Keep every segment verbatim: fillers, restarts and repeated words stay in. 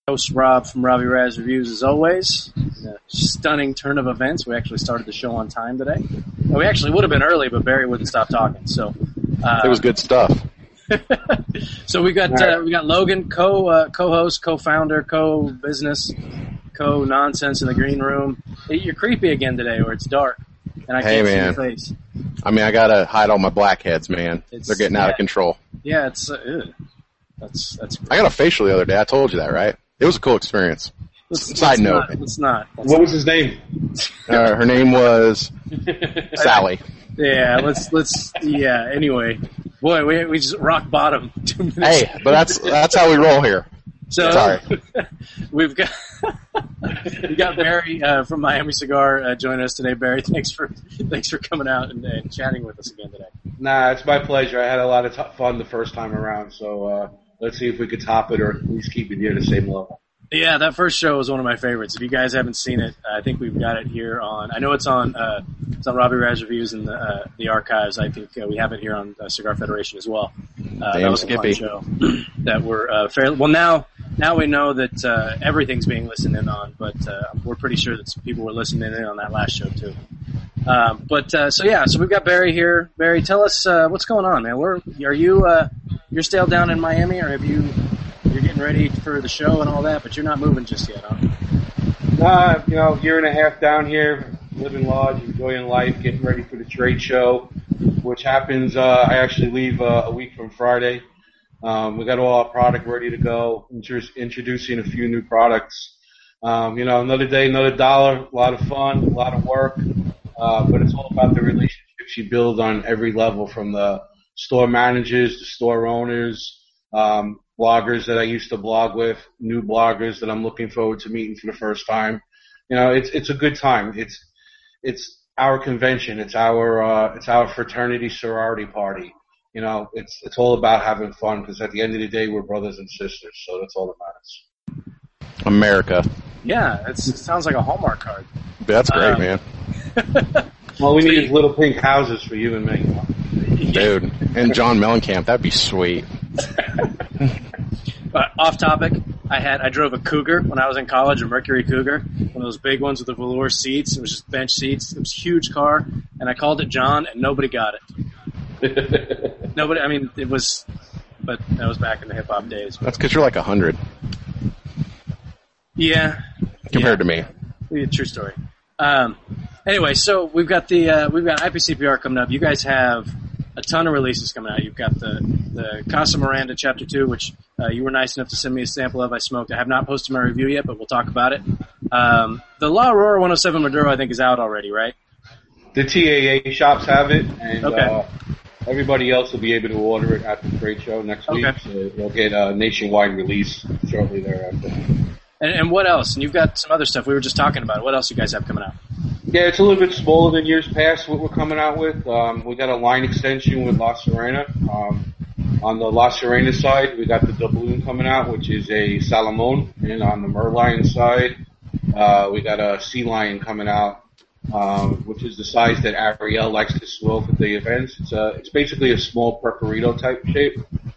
Host Rob from Robbie Raz Reviews, as always. In a stunning turn of events, we actually started the show on time today. Well, we actually would have been early, but Barry wouldn't stop talking. So uh, it was good stuff. So we got uh, we got Logan, co uh, co-host, co-founder, co-business, co-nonsense in the green room. Hey, you're creepy again today, or it's dark, and I hey, can't man. see your face. I mean, I gotta hide all my blackheads, man. It's, They're getting yeah, out of control. Yeah, it's uh, ew. that's that's. I got a facial the other day. I told you that, right? It was a cool experience. Let's, Side let's note. Not, let's not. Let's what not. was his name? Uh, her name was Sally. Yeah, let's let's yeah. Anyway, boy, we we just rock bottom two minutes. Hey, but that's that's how we roll here. So Sorry. we've got we got Barry uh, from Miami Cigar uh, joining us today. Barry, thanks for thanks for coming out and, and chatting with us again today. Nah, it's my pleasure. I had a lot of t- fun the first time around, so uh, let's see if we could top it or at least keep it near the same level. Yeah, that first show was one of my favorites. If you guys haven't seen it, I think we've got it here on. I know it's on. Uh, it's on Robbie Raz Reviews in the uh, the archives. I think uh, we have it here on uh, Cigar Federation as well. Uh, that was a fun show that we're uh, fairly well now. Now we know that uh, everything's being listened in on, but uh, we're pretty sure that some people were listening in on that last show too. Um, but uh, so yeah, so we've got Barry here. Barry, tell us uh, what's going on, man. Where are you? Uh, you're still down in Miami, or have you? You're getting ready for the show and all that, but you're not moving just yet, huh? Nah, you know, year and a half down here, living large, enjoying life, getting ready for the trade show, which happens. Uh, I actually leave uh, a week from Friday. Um, we got all our product ready to go. Intro- introducing a few new products. Um, you know, another day, another dollar. A lot of fun, a lot of work, uh, but it's all about the relationships you build on every level, from the store managers, the store owners. Um, bloggers that I used to blog with, new bloggers that I'm looking forward to meeting for the first time. You know, it's it's a good time. It's it's our convention. It's our uh, it's our fraternity sorority party. You know, it's it's all about having fun, because at the end of the day, we're brothers and sisters. So that's all that matters. America. Yeah, it's, it sounds like a Hallmark card. That's great, um, man. Well, we need little pink houses for you and me. Dude, and John Mellencamp, that'd be sweet. Uh, off topic, I had I drove a Cougar when I was in college, a Mercury Cougar, one of those big ones with the velour seats. It was just bench seats. It was a huge car, and I called it John, and nobody got it. Nobody. I mean, it was, but that was back in the hip hop days. That's because you're like a hundred. Yeah. Compared yeah. to me. Yeah, true story. Um, anyway, so we've got the uh, we've got I P C P R coming up. You guys have a ton of releases coming out. You've got the the Casa Miranda Chapter Two, which uh, you were nice enough to send me a sample of. I smoked. I have not posted my review yet, but we'll talk about it. Um, the La Aurora one oh seven Maduro, I think, is out already, right? The T A A shops have it, and okay. uh, everybody else will be able to order it at the trade show next okay. week. So you'll get a nationwide release shortly thereafter. And, and what else? And you've got some other stuff. We were just talking about it. What else you guys have coming out? Yeah, it's a little bit smaller than years past, what we're coming out with. Um, we got a line extension with La Serena. Um, on the La Serena side, we got the doubloon coming out, which is a Salomon. And on the Merlion side, uh, we got a Sea Lion coming out, um, which is the size that Ariel likes to smoke at the events. It's a, it's basically a small Percorito type shape.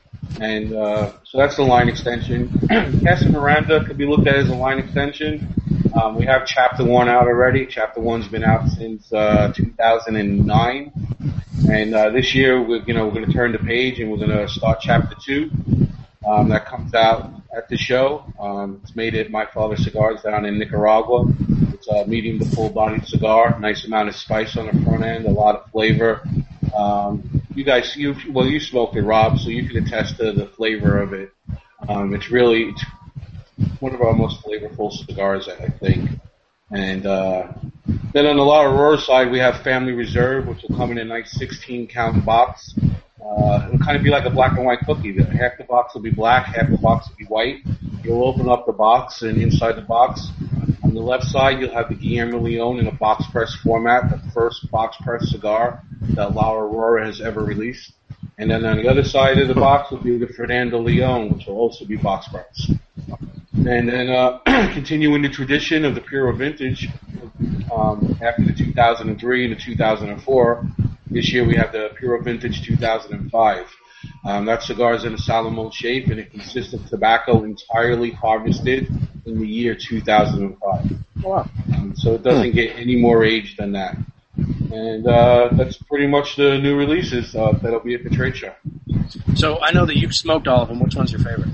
And uh, so that's the line extension. Casa Miranda could be looked at as a line extension. Um, we have Chapter One out already. Chapter One's been out since uh, two thousand nine, and uh, this year we're you know we're going to turn the page and we're going to start Chapter Two. Um, that comes out at the show. Um, it's made at My Father Cigars down in Nicaragua. It's a medium to full-bodied cigar. Nice amount of spice on the front end, a lot of flavor. Um, you guys, you well, you smoked it, Rob, so you can attest to the flavor of it. Um, it's really it's one of our most flavorful cigars, I think. And uh, then on the La Aurora side, we have Family Reserve, which will come in a nice sixteen count box. Uh, it'll kind of be like a black and white cookie. Half the box will be black, half the box will be white. You'll open up the box, and inside the box, on the left side, you'll have the Guillermo Leon in a box press format, the first box press cigar that La Aurora has ever released. And then on the other side of the box will be the Fernando Leon, which will also be box press. And then uh, continuing the tradition of the Puro Vintage, um, after the two thousand three and the two thousand four, this year we have the Puro Vintage two thousand five. Um, that cigar is in a Salomon shape, and it consists of tobacco entirely harvested in the year two thousand five. Wow. Um, so it doesn't get any more aged than that. And uh, that's pretty much the new releases uh, that'll be at the trade show. So I know that you've smoked all of them. Which one's your favorite?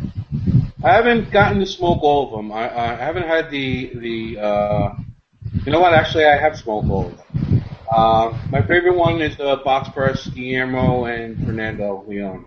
I haven't gotten to smoke all of them. I, I haven't had the the. Uh, you know what? Actually, I have smoked all of them. Uh, my favorite one is the box press Guillermo and Fernando Leon.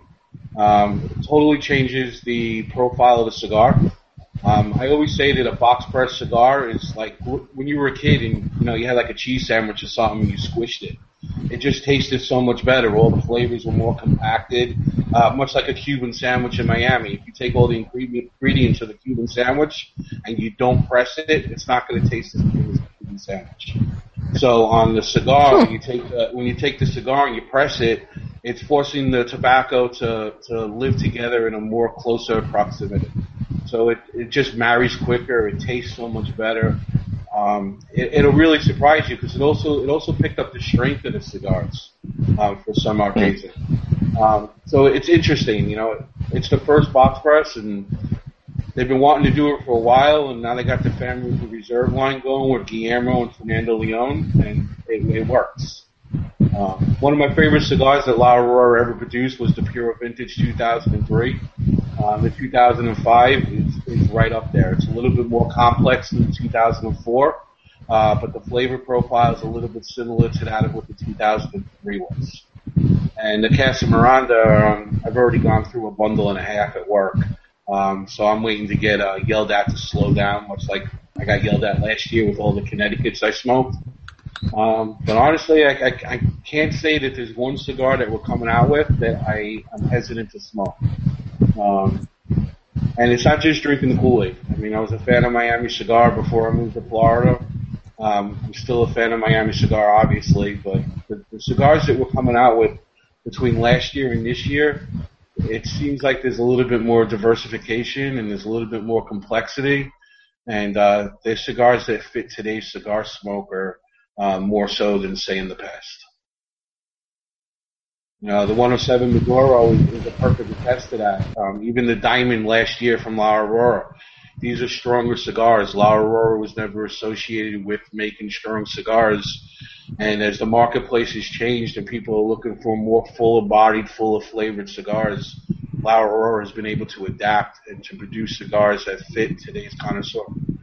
Um, it totally changes the profile of the cigar. Um, I always say that a box press cigar is like w- when you were a kid and you know you had like a cheese sandwich or something and you squished it. It just tasted so much better. All the flavors were more compacted, uh, much like a Cuban sandwich in Miami. If you take all the ingredients of the Cuban sandwich and you don't press it, it's not going to taste as good as a Cuban sandwich. So on the cigar, when you take the, when you take the cigar and you press it, it's forcing the tobacco to to live together in a more closer proximity. So it it just marries quicker. It tastes so much better. Um, it, it'll really surprise you because it also it also picked up the strength of the cigars um, for some odd reason. Um, so it's interesting, you know. It's the first box press, and they've been wanting to do it for a while, and now they got the Family of the Reserve line going with Guillermo and Fernando Leon, and it, it works. Um, one of my favorite cigars that La Aurora ever produced was the Puro Vintage two thousand three. Um, the two thousand five is, is right up there. It's a little bit more complex than the two thousand four, uh, but the flavor profile is a little bit similar to that of what the two thousand three was. And the Casa Miranda, um, I've already gone through a bundle and a half at work, um, so I'm waiting to get uh, yelled at to slow down, much like I got yelled at last year with all the Connecticut's I smoked. Um, but honestly, I, I, I can't say that there's one cigar that we're coming out with that I, I'm hesitant to smoke. Um, and it's not just drinking the Kool-Aid. I mean, I was a fan of Miami Cigar before I moved to Florida. Um, I'm still a fan of Miami Cigar, obviously, but the, the cigars that we're coming out with between last year and this year, it seems like there's a little bit more diversification and there's a little bit more complexity. And uh, they're cigars that fit today's cigar smoker uh, more so than, say, in the past. You know, the one oh seven Maduro is, is a perfect attest to that. Um, even the Diamond last year from La Aurora, these are stronger cigars. La Aurora was never associated with making strong cigars. And as the marketplace has changed and people are looking for more fuller-bodied, fuller-flavored cigars, La Aurora has been able to adapt and to produce cigars that fit today's connoisseur.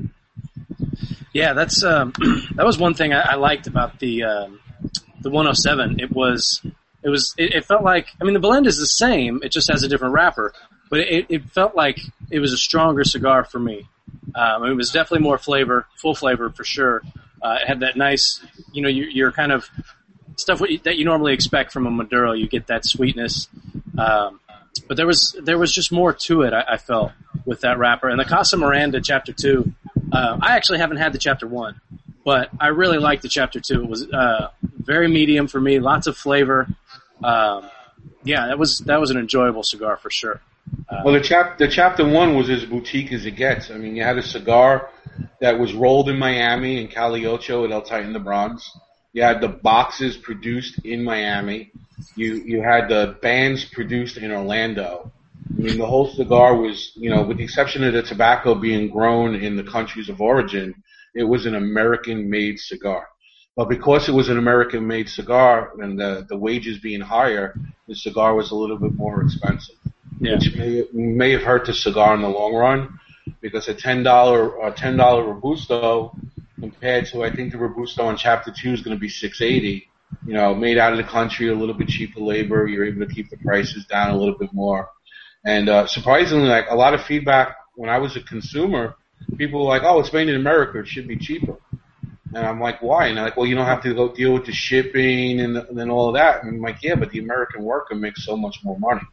Yeah, that's um, that was one thing I, I liked about the um, the one oh seven. It was it was it, it felt like I mean the blend is the same. It just has a different wrapper, but it, it felt like it was a stronger cigar for me. Um, it was definitely more flavor, full flavor for sure. Uh, it had that nice, you know, your, your kind of stuff that you normally expect from a Maduro. You get that sweetness, um, but there was there was just more to it. I, I felt with that wrapper and the Casa Miranda Chapter Two. Uh, I actually haven't had the Chapter One, but I really liked the Chapter Two. It was uh, very medium for me, lots of flavor. Um, yeah, that was that was an enjoyable cigar for sure. Uh, well, the chap the Chapter One was as boutique as it gets. I mean, you had a cigar that was rolled in Miami and Cali Ocho at El Titan de Bronze. You had the boxes produced in Miami. You you had the bands produced in Orlando. I mean, the whole cigar was, you know, with the exception of the tobacco being grown in the countries of origin, it was an American-made cigar. But because it was an American-made cigar and the, the wages being higher, the cigar was a little bit more expensive, yeah. which may, may have hurt the cigar in the long run because a ten dollar uh, ten dollar Robusto compared to, I think the Robusto on Chapter two is going to be six eighty. You know, made out of the country, a little bit cheaper labor. You're able to keep the prices down a little bit more. And uh, surprisingly, like a lot of feedback when I was a consumer, people were like, "Oh, it's made in America; it should be cheaper." And I'm like, "Why?" And they're like, "Well, you don't have to go deal with the shipping and, the, and then all of that." And I'm like, "Yeah, but the American worker makes so much more money."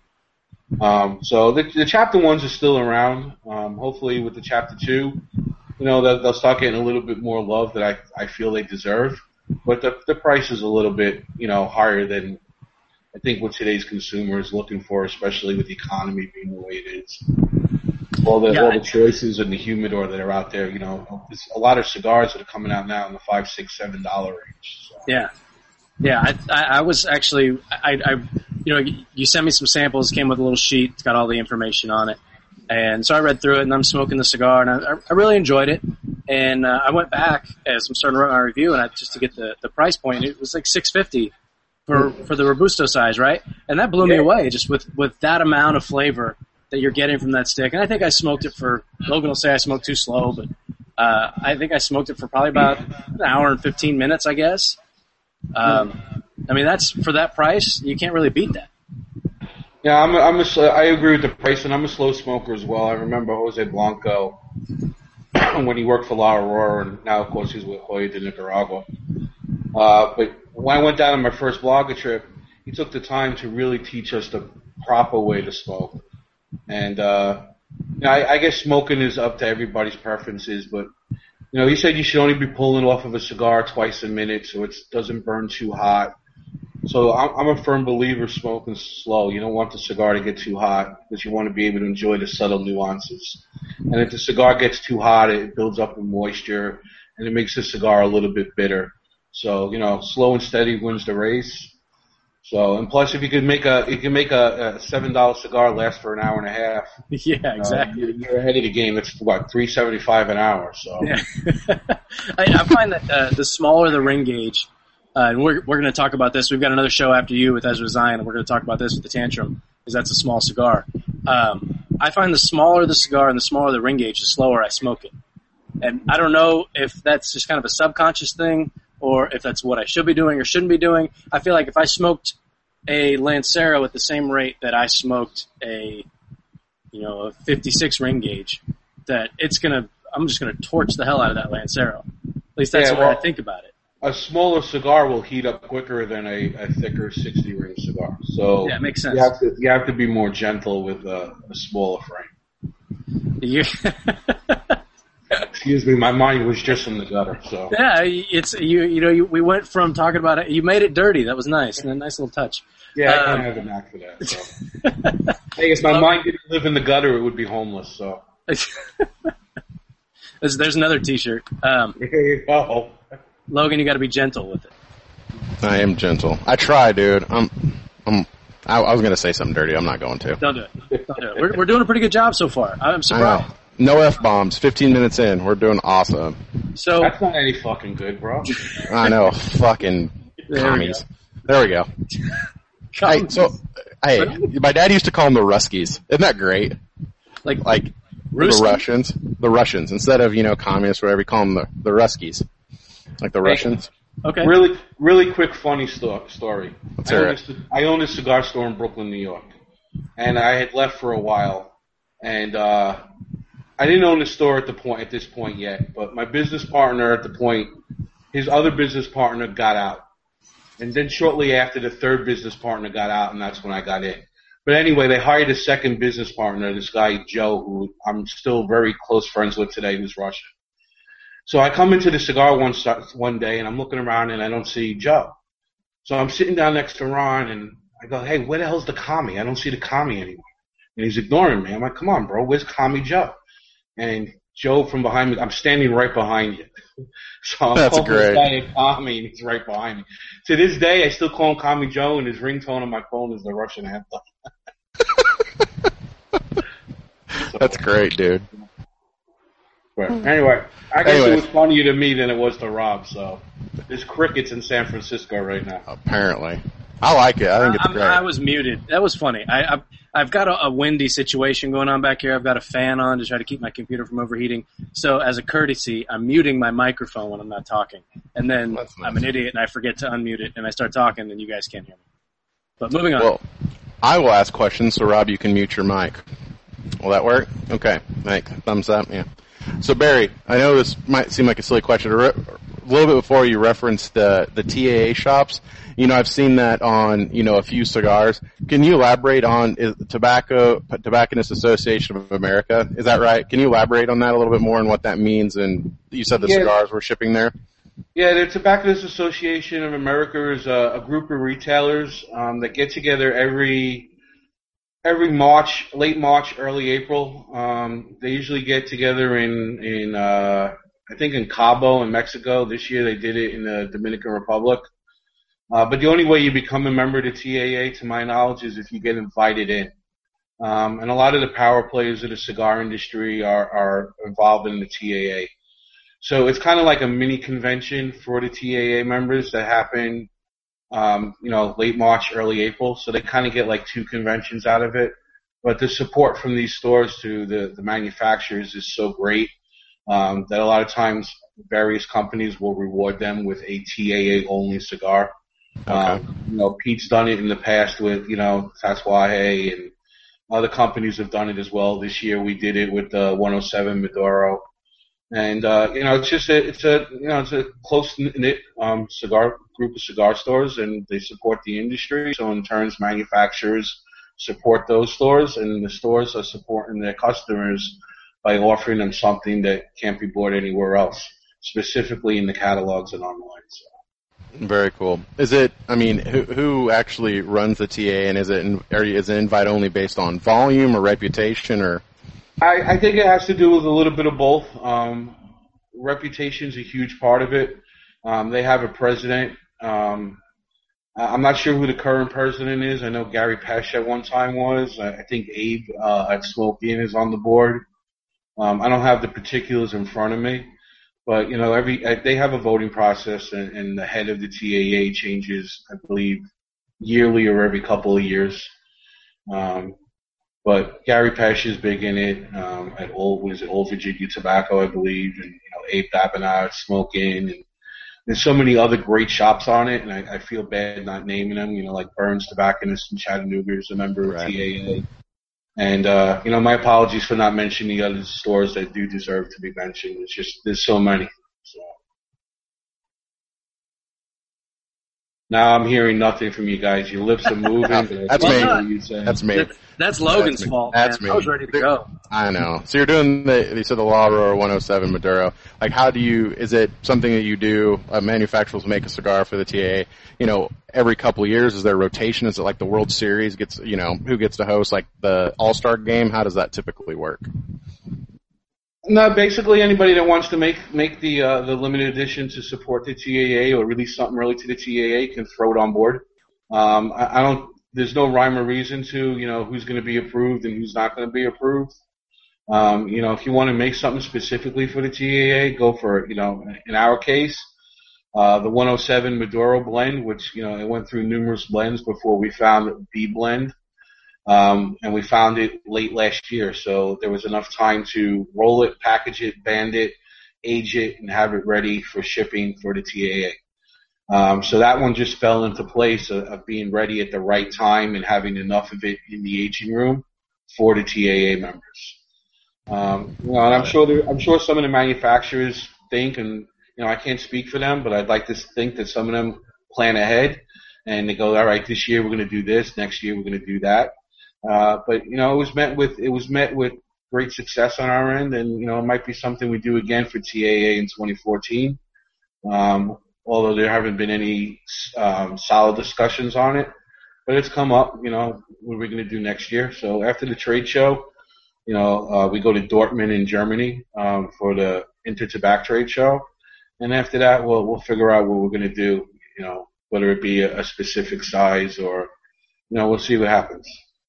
Um, so the, the Chapter Ones are still around. Um, hopefully, with the Chapter Two, you know, they'll, they'll start getting a little bit more love that I I feel they deserve. But the the price is a little bit, you know, higher than I think what today's consumer is looking for, especially with the economy being the way it is. All the yeah, all the choices in the humidor that are out there, you know, there's a lot of cigars that are coming out now in the five, six, seven dollar range. So. Yeah, Yeah, I, I, I was actually, I, I, you know, you sent me some samples, came with a little sheet, it's got all the information on it. And so I read through it, and I'm smoking the cigar, and I, I really enjoyed it. And uh, I went back as I'm starting to write my review, and I, just to get the, the price point, it was like six fifty for for the Robusto size, right? And that blew me Yeah. away, just with, with that amount of flavor that you're getting from that stick. And I think I smoked it for, Logan will say I smoked too slow, but uh, I think I smoked it for probably about an hour and fifteen minutes, I guess. Um, I mean, that's for that price, you can't really beat that. Yeah, I'm a, I'm a, sl- I agree with the price, and I'm a slow smoker as well. I remember Jose Blanco when he worked for La Aurora, and now, of course, he's with Hoya de Nicaragua. Uh, but when I went down on my first blogger trip, he took the time to really teach us the proper way to smoke. And uh, you know, I, I guess smoking is up to everybody's preferences, but you know, he said you should only be pulling off of a cigar twice a minute so it doesn't burn too hot. So I'm, I'm a firm believer smoking slow. You don't want the cigar to get too hot because you want to be able to enjoy the subtle nuances. And if the cigar gets too hot, it builds up with moisture and it makes the cigar a little bit bitter. So, you know, slow and steady wins the race. So, and plus if you could make a, you can make a, a seven dollar cigar last for an hour and a half. Yeah, exactly. Uh, you're, you're ahead of the game. It's what, three seventy-five an hour. So. Yeah. I, I find that uh, the smaller the ring gauge, Uh, and we're we're going to talk about this. We've got another show after you with Ezra Zion, and we're going to talk about this with the Tantrum, because that's a small cigar. Um, I find the smaller the cigar and the smaller the ring gauge, the slower I smoke it. And I don't know if that's just kind of a subconscious thing, or if that's what I should be doing or shouldn't be doing. I feel like if I smoked a Lancero at the same rate that I smoked a, you know, a fifty-six ring gauge, that it's gonna, I'm just gonna torch the hell out of that Lancero. At least that's Yeah, the way well, I think about it. A smaller cigar will heat up quicker than a, a thicker sixty ring cigar. So Yeah, it makes sense. You have to you have to be more gentle with a, a smaller frame. You, Excuse me, my mind was just in the gutter. So yeah, it's you. You know, you, we went from talking about it. You made it dirty. That was nice, and a nice little touch. yeah, I Um, kind of have a knack for that. So. I guess my mind didn't live in the gutter; it would be homeless. So there's, there's another T-shirt. Um, oh, Logan, you got to be gentle with it. I am gentle. I try, dude. I'm, I'm. I, I was gonna say something dirty. I'm not going to. Don't do it. Don't do it. We're, we're doing a pretty good job so far. I'm I know. surprised. No F bombs. Fifteen minutes in, we're doing awesome. So that's not any fucking good, bro. I know, fucking There we commies. There we go. Hey, come- so hey, my dad used to call them the Ruskies. Isn't that great? like Like Ruski? the Russians, the Russians instead of you know communists or whatever. We call them the the Ruskies, like the Hey. Russians. okay. Really, really quick, funny sto- story. Let's I hear own, it. a, ci- I own a cigar store in Brooklyn, New York, and I had left for a while, and uh, I didn't own the store at the point at this point yet. But my business partner at the point, his other business partner got out, and then shortly after, the third business partner got out, and that's when I got in. But anyway, they hired a second business partner, this guy Joe, who I'm still very close friends with today, who's Russian. So I come into the cigar one one day, and I'm looking around, and I don't see Joe. So I'm sitting down next to Ron, and I go, hey, where the hell's the commie? I don't see the commie anymore. And he's ignoring me. I'm like, come on, bro, where's Commie Joe? And Joe from behind me, I'm standing right behind you. So I'm That's calling great. this guy a commie, and he's right behind me. To this day, I still call him Commie Joe, and his ringtone on my phone is the Russian anthem. So, That's great, dude. but anyway, I guess Anyway. it was funnier to me than it was to Rob, so there's crickets in San Francisco right now. Apparently, I like it. I think it's I'm- great. I was muted. That was funny. I, I've, I've got a, a windy situation going on back here. I've got a fan on to try to keep my computer from overheating. So as a courtesy, I'm muting my microphone when I'm not talking. And then That's nice. I'm an idiot and I forget to unmute it and I start talking and you guys can't hear me. But moving on. Well, I will ask questions, so Rob, you can mute your mic. Will that work? Okay. Make thumbs up. Yeah. So Barry, I know this might seem like a silly question. A re- a little bit before you referenced the the T A A shops. You know, I've seen that on you know a few cigars. Can you elaborate on is Tobacco Tobacconist Association of America? Is that right? Can you elaborate on that a little bit more and what that means? And you said the Yeah. cigars were shipping there. Yeah, the Tobacconist Association of America is a, a group of retailers um, that get together every every March, late March, early April. Um, they usually get together in in uh, I think in Cabo in Mexico. This year they did it in the Dominican Republic. Uh, but the only way you become a member of the T A A, to my knowledge, is if you get invited in. Um, and a lot of the power players of the cigar industry are, are involved in the T A A. So it's kind of like a mini convention for the T A A members that happen, um, you know, late March, early April. So they kind of get like two conventions out of it. But the support from these stores to the, the manufacturers is so great, um, that a lot of times various companies will reward them with a T A A only cigar. Okay. Um, you know, Pete's done it in the past with, you know, Tatuaje, and other companies have done it as well. This year we did it with the one oh seven Maduro. And, uh, you know, it's just a, it's a, you know, it's a close-knit, um, cigar, group of cigar stores, and they support the industry. So in turns, manufacturers support those stores, and the stores are supporting their customers by offering them something that can't be bought anywhere else, specifically in the catalogs and online. So. Very cool. Is it, I mean, who, who actually runs the T A A, and is it, are you, is it invite only based on volume or reputation, or? I, I think it has to do with a little bit of both. Um, reputation's a huge part of it. Um, they have a president. Um, I'm not sure who the current president is. I know Gary Pesh at one time was. I, I think Abe uh, at Smokin is on the board. Um, I don't have the particulars in front of me. But, you know, every they have a voting process, and, and the head of the T A A changes, I believe, yearly or every couple of years. Um, but Gary Pesh is big in it. Um, at Old was it Old Virginia Tobacco, I believe, and you know Abe Dabinot, Smoking, and there's so many other great shops on it. And I, I feel bad not naming them. You know, like Burns Tobacconist in Chattanooga is a member of Right. T A A. And, uh, you know, my apologies for not mentioning the other stores that do deserve to be mentioned. It's just, there's so many. So. Now I'm hearing nothing from you guys. Your lips are moving. That's well, me. No. That's me. That's, that's Logan's That's me. fault. That's man. me. I was ready to go. I know. So you're doing the, you said the La Aurora one oh seven Maduro. Like, how do you, is it something that you do, uh, manufacturers make a cigar for the T A A, you know, every couple of years? Is there rotation? Is it like the World Series gets, you know, who gets to host, like the All-Star game? How does that typically work? No, basically anybody that wants to make make the uh, the limited edition to support the T A A or release something early to the T A A can throw it on board. Um, I, I don't. There's no rhyme or reason to you know who's going to be approved and who's not going to be approved. Um, you know, if you want to make something specifically for the T A A, go for it. You know, in our case, uh, the one oh seven Maduro blend, which you know it went through numerous blends before we found the blend. Um, and we found it late last year, so there was enough time to roll it, package it, band it, age it, and have it ready for shipping for the T A A. Um, so that one just fell into place of, of being ready at the right time and having enough of it in the aging room for the T A A members. Um, you know, and I'm sure there, I'm sure some of the manufacturers think, and you know, I can't speak for them, but I'd like to think that some of them plan ahead and they go, all right, this year we're going to do this, next year we're going to do that. Uh, but you know, it was met with it was met with great success on our end, and you know, it might be something we do again for T A A in twenty fourteen. Um, although there haven't been any um, solid discussions on it, but it's come up. You know, what are we going to do next year? So after the trade show, you know, uh, we go to Dortmund in Germany um, for the Intertabac trade show, and after that, we'll we'll figure out what we're going to do. You know, whether it be a, a specific size or, you know, we'll see what happens.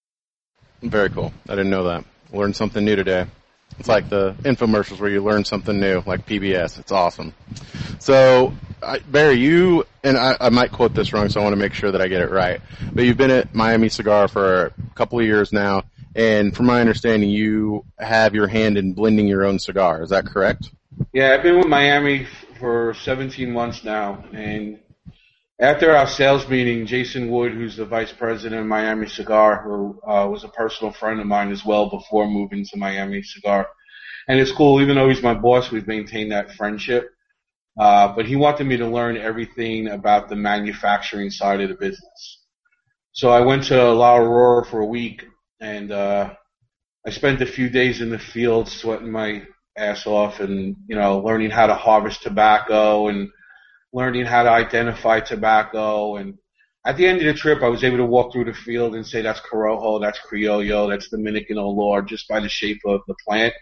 Very cool. I didn't know that. Learned something new today. It's like the infomercials where you learn something new, like P B S. It's awesome. So, I, Barry, you, and I, I might quote this wrong, so I want to make sure that I get it right, but you've been at Miami Cigar for a couple of years now, and from my understanding, you have your hand in blending your own cigar. Is that correct? Yeah, I've been with Miami for seventeen months now, and after our sales meeting, Jason Wood, who's the vice president of Miami Cigar, who uh, was a personal friend of mine as well before moving to Miami Cigar. And it's cool, even though he's my boss, we've maintained that friendship. Uh, but he wanted me to learn everything about the manufacturing side of the business. So I went to La Aurora for a week, and uh, I spent a few days in the field sweating my ass off and, you know, learning how to harvest tobacco and learning how to identify tobacco. And at the end of the trip, I was able to walk through the field and say, that's Corojo, that's Criollo, that's Dominican Olor, just by the shape of the plant.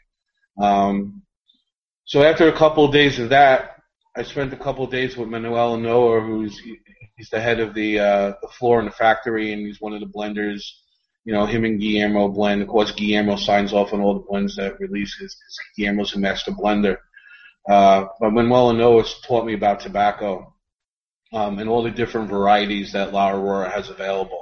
Um, so after a couple of days of that, I spent a couple of days with Manuel Noah, who's He's the head of the uh, the floor in the factory, and he's one of the blenders. You know, him and Guillermo blend. Of course, Guillermo signs off on all the blends that releases. Guillermo's a master blender. Uh, but Manuel Anoas taught me about tobacco um, and all the different varieties that La Aurora has available.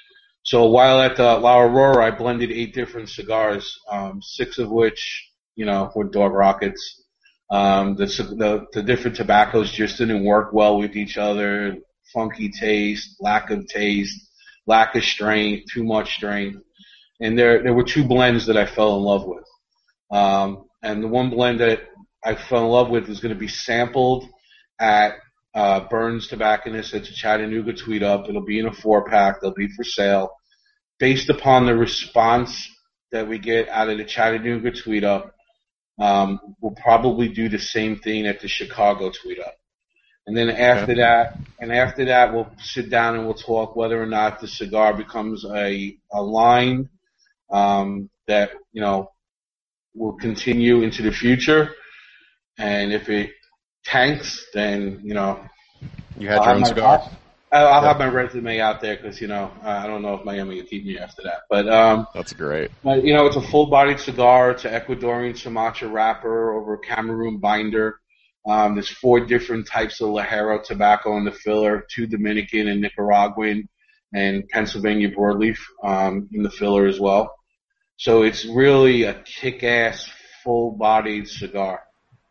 So while at uh, La Aurora, I blended eight different cigars, um, six of which, you know, were Dog Rockets. Um, the, the the different tobaccos just didn't work well with each other. Funky taste, lack of taste, lack of strength, too much strength. And there there were two blends that I fell in love with. Um, and the one blend that I fell in love with was going to be sampled at uh, Burns Tobacconist at Chattanooga Tweet Up. It'll be in a four-pack. They'll be for sale. Based upon the response that we get out of the Chattanooga Tweet Up, um, we'll probably do the same thing at the Chicago Tweet Up. And then after okay. that, and after that, we'll sit down and we'll talk whether or not the cigar becomes a, a line um, that, you know, will continue into the future. And if it tanks, then, you know, you had your own my, cigar. I'll, I'll yeah. have my resume out there because, you know, I don't know if Miami will keep me after that. But, um, that's great. But, you know, it's a full-bodied cigar. It's an Ecuadorian Sumatra wrapper over a Cameroon binder. Um, there's four different types of Lajero tobacco in the filler, two Dominican and Nicaraguan, and Pennsylvania broadleaf um, in the filler as well. So it's really a kick-ass, full-bodied cigar.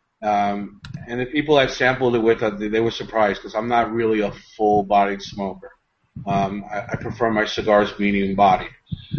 Um, and the people I've sampled it with, uh, they, they were surprised because I'm not really a full-bodied smoker. Um, I, I prefer my cigars medium-bodied.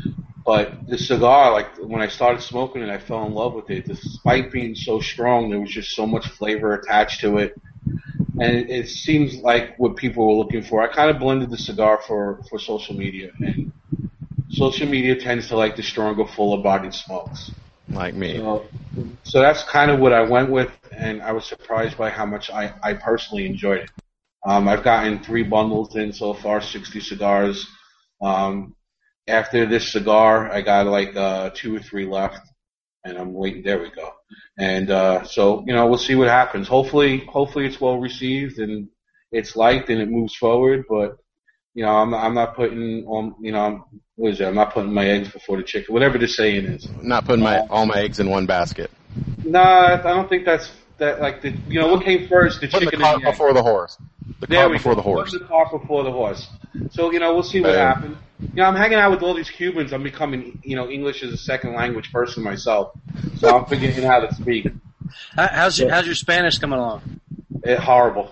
But the cigar, like when I started smoking it, I fell in love with it. Despite being so strong, there was just so much flavor attached to it. And it, it seems like what people were looking for. I kind of blended the cigar for, for social media. And social media tends to like the stronger, fuller-bodied smokes. Like me. So, so that's kind of what I went with, and I was surprised by how much I, I personally enjoyed it. Um, I've gotten three bundles in so far, sixty cigars. Um, after this cigar, I got like uh, two or three left, and I'm waiting. There we go. And uh, so, you know, we'll see what happens. Hopefully, hopefully it's well received and it's liked and it moves forward. But you know, I'm I'm not putting on, you know, what is it? I'm not putting my eggs before the chicken, whatever the saying is. Not putting my all my eggs in one basket. No, nah, I don't think that's that. Like the, you know, what came first, the Putting chicken the cart and the egg? before the horse. The There cart we before go. the horse. Put the cart before the horse. So you know, we'll see what Bam. happens. You know, I'm hanging out with all these Cubans. I'm becoming, you know, English as a second language person myself. So I'm figuring out how to speak. How's your How's your Spanish coming along? It, horrible.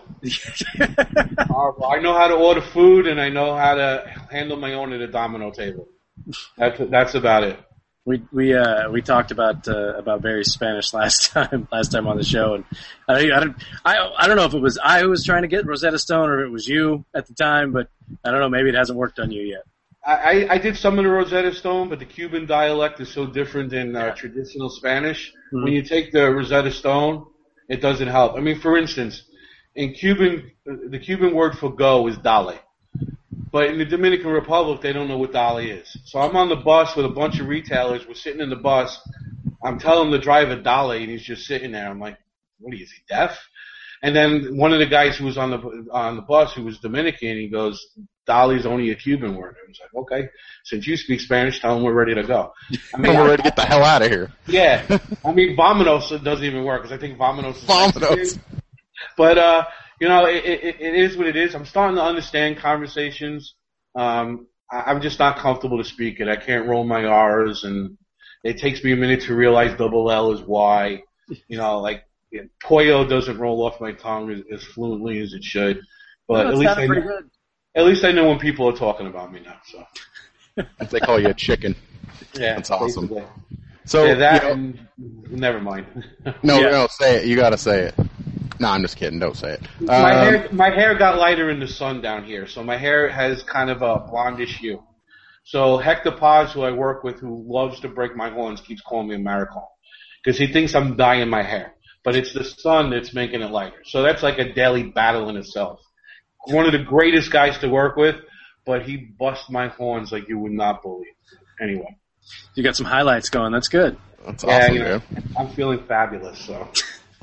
Horrible. I know how to order food and I know how to handle my own at a domino table. That's that's about it. We we uh we talked about uh, about Barry's Spanish last time last time on the show, and I I don't I I don't know if it was I who was trying to get Rosetta Stone or if it was you at the time, but I don't know, maybe it hasn't worked on you yet. I, I did some of the Rosetta Stone, but the Cuban dialect is so different than uh, traditional Spanish. Mm-hmm. When you take the Rosetta Stone, it doesn't help. I mean, for instance, in Cuban, the Cuban word for go is dale. But in the Dominican Republic, they don't know what dale is. So I'm on the bus with a bunch of retailers. We're sitting in the bus. I'm telling the driver dale, and he's just sitting there. I'm like, what is he, deaf? And then one of the guys who was on the on the bus, who was Dominican, he goes, dale is only a Cuban word. I was like, okay, since you speak Spanish, tell them we're ready to go. I mean, we're ready to get the hell out of here. Yeah. I mean, vamonos doesn't even work because I think vamonos is Vamonos. Mexican. But, uh, you know, it, it, it is what it is. I'm starting to understand conversations. Um, I, I'm just not comfortable to speak it. I can't roll my R's, and it takes me a minute to realize double L is Y. You know, like, pollo doesn't roll off my tongue as, as fluently as it should. But no, at least I know, good. at least I know when people are talking about me now. So if they call you a chicken. Yeah, that's awesome. Basically. So yeah, that you know, and never mind. no, yeah. no, say it. You got to say it. No, I'm just kidding. Don't say it. My um, hair, my hair got lighter in the sun down here, so my hair has kind of a blondish hue. So Hector Paz, who I work with, who loves to break my horns, keeps calling me a Maricon because he thinks I'm dyeing my hair. But it's the sun that's making it lighter. So that's like a daily battle in itself. One of the greatest guys to work with, but he busts my horns like you would not believe. Anyway. You got some highlights going. That's good. That's yeah, awesome, you know, dude. I'm feeling fabulous, so.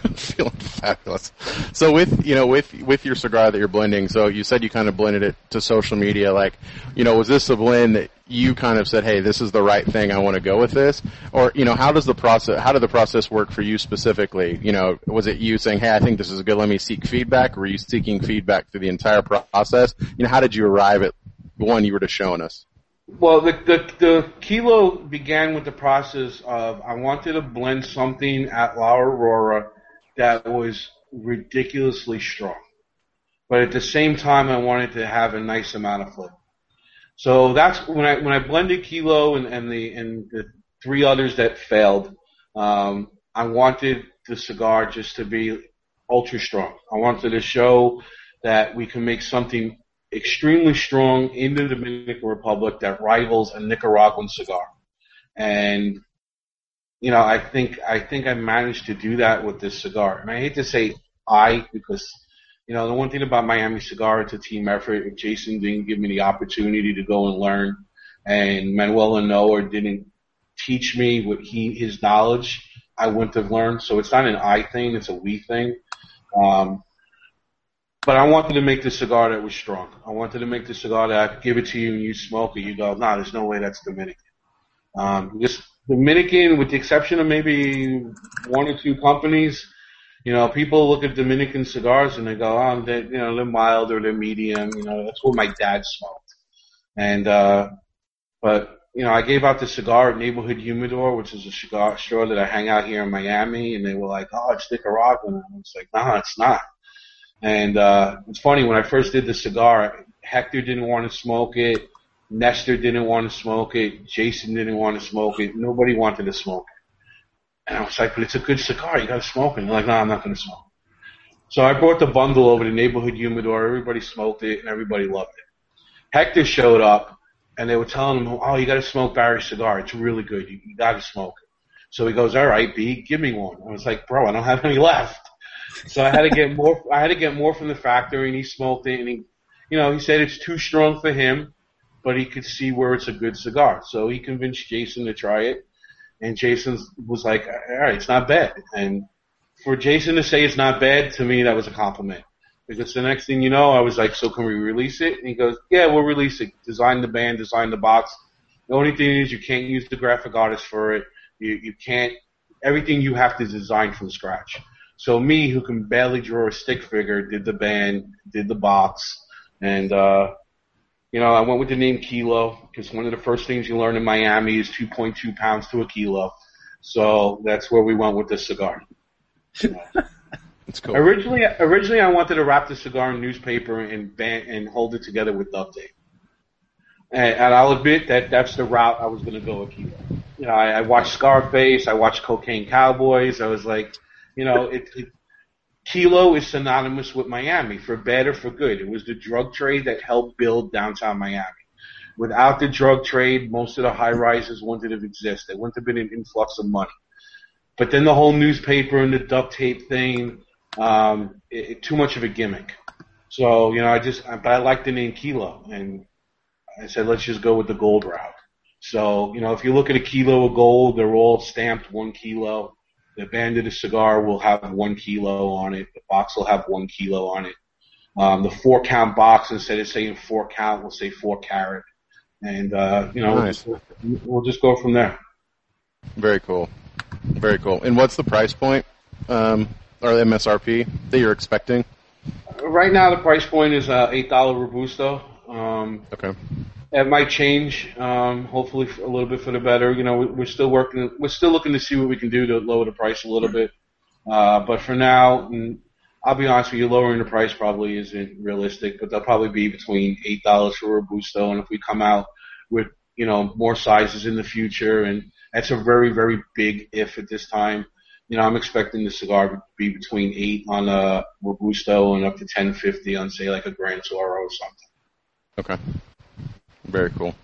Feeling fabulous. So with you know with with your cigar that you're blending, so you said you kind of blended it to social media. Like, you know, was this a blend that you kind of said, hey, this is the right thing, I want to go with this? Or, you know, how does the process how did the process work for you specifically? You know, was it you saying, hey, I think this is good, let me seek feedback? Or were you seeking feedback through the entire process? You know, how did you arrive at the one you were just showing us? Well, the, the the kilo began with the process of I wanted to blend something at La Aurora that was ridiculously strong, but at the same time I wanted to have a nice amount of flavor. So that's when I when I blended Kilo and, and the and the three others that failed. Um, I wanted the cigar just to be ultra strong. I wanted to show that we can make something extremely strong in the Dominican Republic that rivals a Nicaraguan cigar. And, you know, I think, I think I managed to do that with this cigar. And I hate to say I, because, you know, the one thing about Miami Cigar, it's a team effort. If Jason didn't give me the opportunity to go and learn, and Manuel Noah didn't teach me what he, his knowledge, I wouldn't have learned. So it's not an I thing, it's a we thing. Um, But I wanted to make the cigar that was strong. I wanted to make the cigar that I could give it to you and you smoke it. You go, nah, there's no way that's Dominican. Um, this Dominican, with the exception of maybe one or two companies, you know, people look at Dominican cigars and they go, oh, they, you know, they're mild or they're medium. You know, that's what my dad smoked. And, uh, but, you know, I gave out the cigar at Neighborhood Humidor, which is a cigar store that I hang out here in Miami, and they were like, oh, it's Nicaraguan. And I was like, nah, it's not. And uh it's funny, when I first did the cigar, Hector didn't want to smoke it, Nestor didn't want to smoke it, Jason didn't want to smoke it, nobody wanted to smoke it. And I was like, but it's a good cigar, you gotta smoke it. And they're like, no, I'm not gonna smoke it. So I brought the bundle over to Neighborhood Humidor, everybody smoked it, and everybody loved it. Hector showed up, and they were telling him, oh, you gotta smoke Barry's cigar, it's really good, you, you gotta smoke it. So he goes, all right, B, give me one. I was like, bro, I don't have any left. So I had to get more. I had to get more from the factory, and he smoked it. And he, you know, he said it's too strong for him, but he could see where it's a good cigar. So he convinced Jason to try it, and Jason was like, "All right, it's not bad." And for Jason to say it's not bad, to me, that was a compliment. Because the next thing you know, I was like, "So can we release it?" And he goes, "Yeah, we'll release it. Design the band, design the box. The only thing is, you can't use the graphic artist for it. You you can't. Everything you have to design from scratch." So me, who can barely draw a stick figure, did the band, did the box, and, uh, you know, I went with the name Kilo, because one of the first things you learn in Miami is two point two pounds to a kilo. So that's where we went with the cigar. That's cool. Originally, originally I wanted to wrap the cigar in newspaper and band, and hold it together with duct tape. And, and I'll admit that that's the route I was going to go with Kilo. You know, I, I watched Scarface, I watched Cocaine Cowboys, I was like, you know, it, it, Kilo is synonymous with Miami, for bad or for good. It was the drug trade that helped build downtown Miami. Without the drug trade, most of the high-rises wouldn't have existed. There wouldn't have been an influx of money. But then the whole newspaper and the duct tape thing, um, it, it, too much of a gimmick. So, you know, I just, but I like the name Kilo, and I said, let's just go with the gold route. So, you know, if you look at a kilo of gold, they're all stamped one kilo. The band of the cigar will have one kilo on it. The box will have one kilo on it. Um, the four count box, instead of saying four count, will say four carat. And, uh, you know, nice. we'll, just, we'll just go from there. Very cool. Very cool. And what's the price point, um, or the M S R P that you're expecting? Right now, the price point is uh, eight dollars Robusto. Um, okay. It might change, um, hopefully a little bit for the better. You know, we're still working, we're still looking to see what we can do to lower the price a little bit. Uh, but for now, and I'll be honest with you, lowering the price probably isn't realistic, but they'll probably be between eight dollars for Robusto. And if we come out with, you know, more sizes in the future, and that's a very, very big if at this time, you know, I'm expecting the cigar to be between eight on a Robusto and up to ten fifty on, say, like a Gran Toro or something. Okay. Very cool.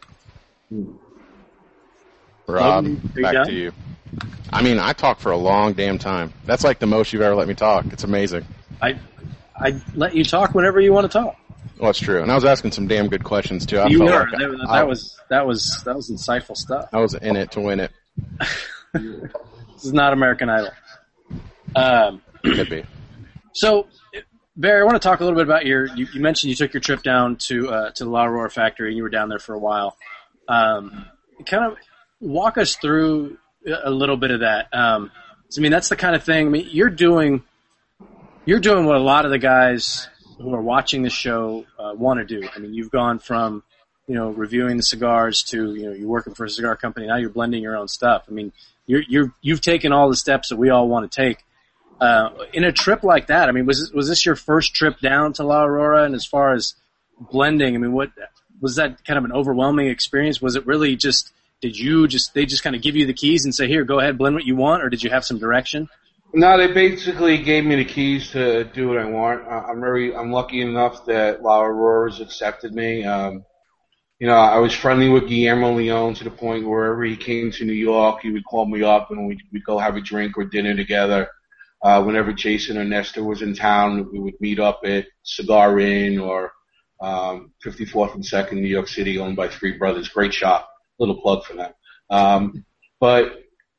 Rob, back done? to you. I mean, I talk for a long damn time. That's like the most you've ever let me talk. It's amazing. I I let you talk whenever you want to talk. Well, that's true. And I was asking some damn good questions too. I you felt were. like that, I, that was that was that was insightful stuff. I was in it to win it. This is not American Idol. Um, Could be. So, Barry, I want to talk a little bit about your. You, you mentioned you took your trip down to uh, to the La Aurora factory, and you were down there for a while. Um, kind of walk us through a little bit of that. Um, I mean, that's the kind of thing. I mean, you're doing you're doing what a lot of the guys who are watching the show uh, want to do. I mean, you've gone from you know reviewing the cigars to you know you're working for a cigar company. Now you're blending your own stuff. I mean, you're you're you've taken all the steps that we all want to take. Uh, in a trip like that, I mean, was was this your first trip down to La Aurora? And as far as blending, I mean, what was that kind of an overwhelming experience? Was it really just, did you just, they just kind of give you the keys and say, here, go ahead, blend what you want, or did you have some direction? No, they basically gave me the keys to do what I want. I'm very, I'm lucky enough that La Aurora's accepted me. Um, you know, I was friendly with Guillermo Leon to the point where wherever he came to New York, he would call me up and we'd, we'd go have a drink or dinner together. Uh, whenever Jason or Nestor was in town, we would meet up at Cigar Inn or um, fifty-fourth and second, New York City, owned by three brothers. Great shop. Little plug for them. Um, but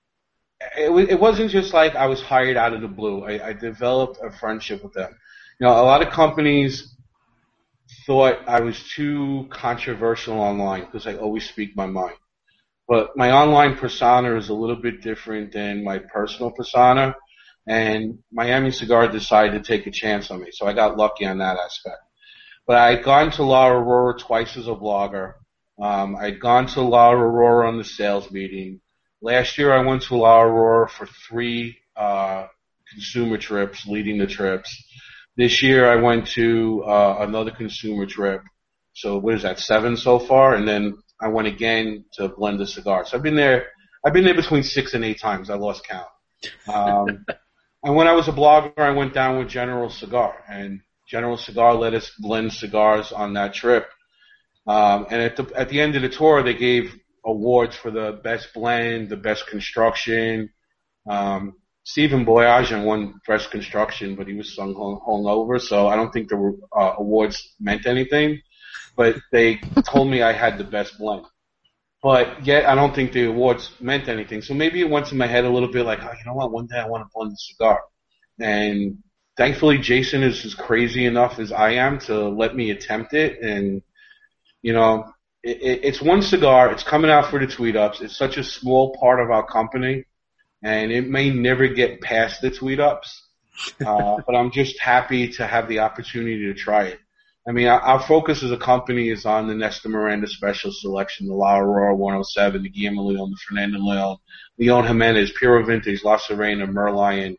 it, it wasn't just like I was hired out of the blue. I, I developed a friendship with them. You know, a lot of companies thought I was too controversial online because I always speak my mind. But my online persona is a little bit different than my personal persona. And Miami Cigar decided to take a chance on me, so I got lucky on that aspect. But I had gone to La Aurora twice as a blogger. Um, I'd gone to La Aurora on the sales meeting. Last year I went to La Aurora for three uh, consumer trips, leading the trips. This year I went to uh, another consumer trip. So what is that, seven so far? And then I went again to blend the cigar. So I've been there. I've been there between six and eight times. I lost count. Um, And when I was a blogger, I went down with General Cigar, and General Cigar let us blend cigars on that trip. Um, and at the at the end of the tour, they gave awards for the best blend, the best construction. Um, Stephen Boyajian won best construction, but he was hung, hung over, so I don't think the uh, awards meant anything. But they told me I had the best blend. But yet, I don't think the awards meant anything. So maybe it went to my head a little bit like, oh, you know what, one day I want to blend a cigar. And thankfully, Jason is as crazy enough as I am to let me attempt it. And, you know, it, it, it's one cigar. It's coming out for the tweet ups. It's such a small part of our company. And it may never get past the tweet ups. Uh, but I'm just happy to have the opportunity to try it. I mean, our, our focus as a company is on the Nestor Miranda Special Selection, the La Aurora one oh seven, the Guillermo Leon, the Fernando Leon, Leon Jimenez, Puro Vintage, La Serena, Merlion,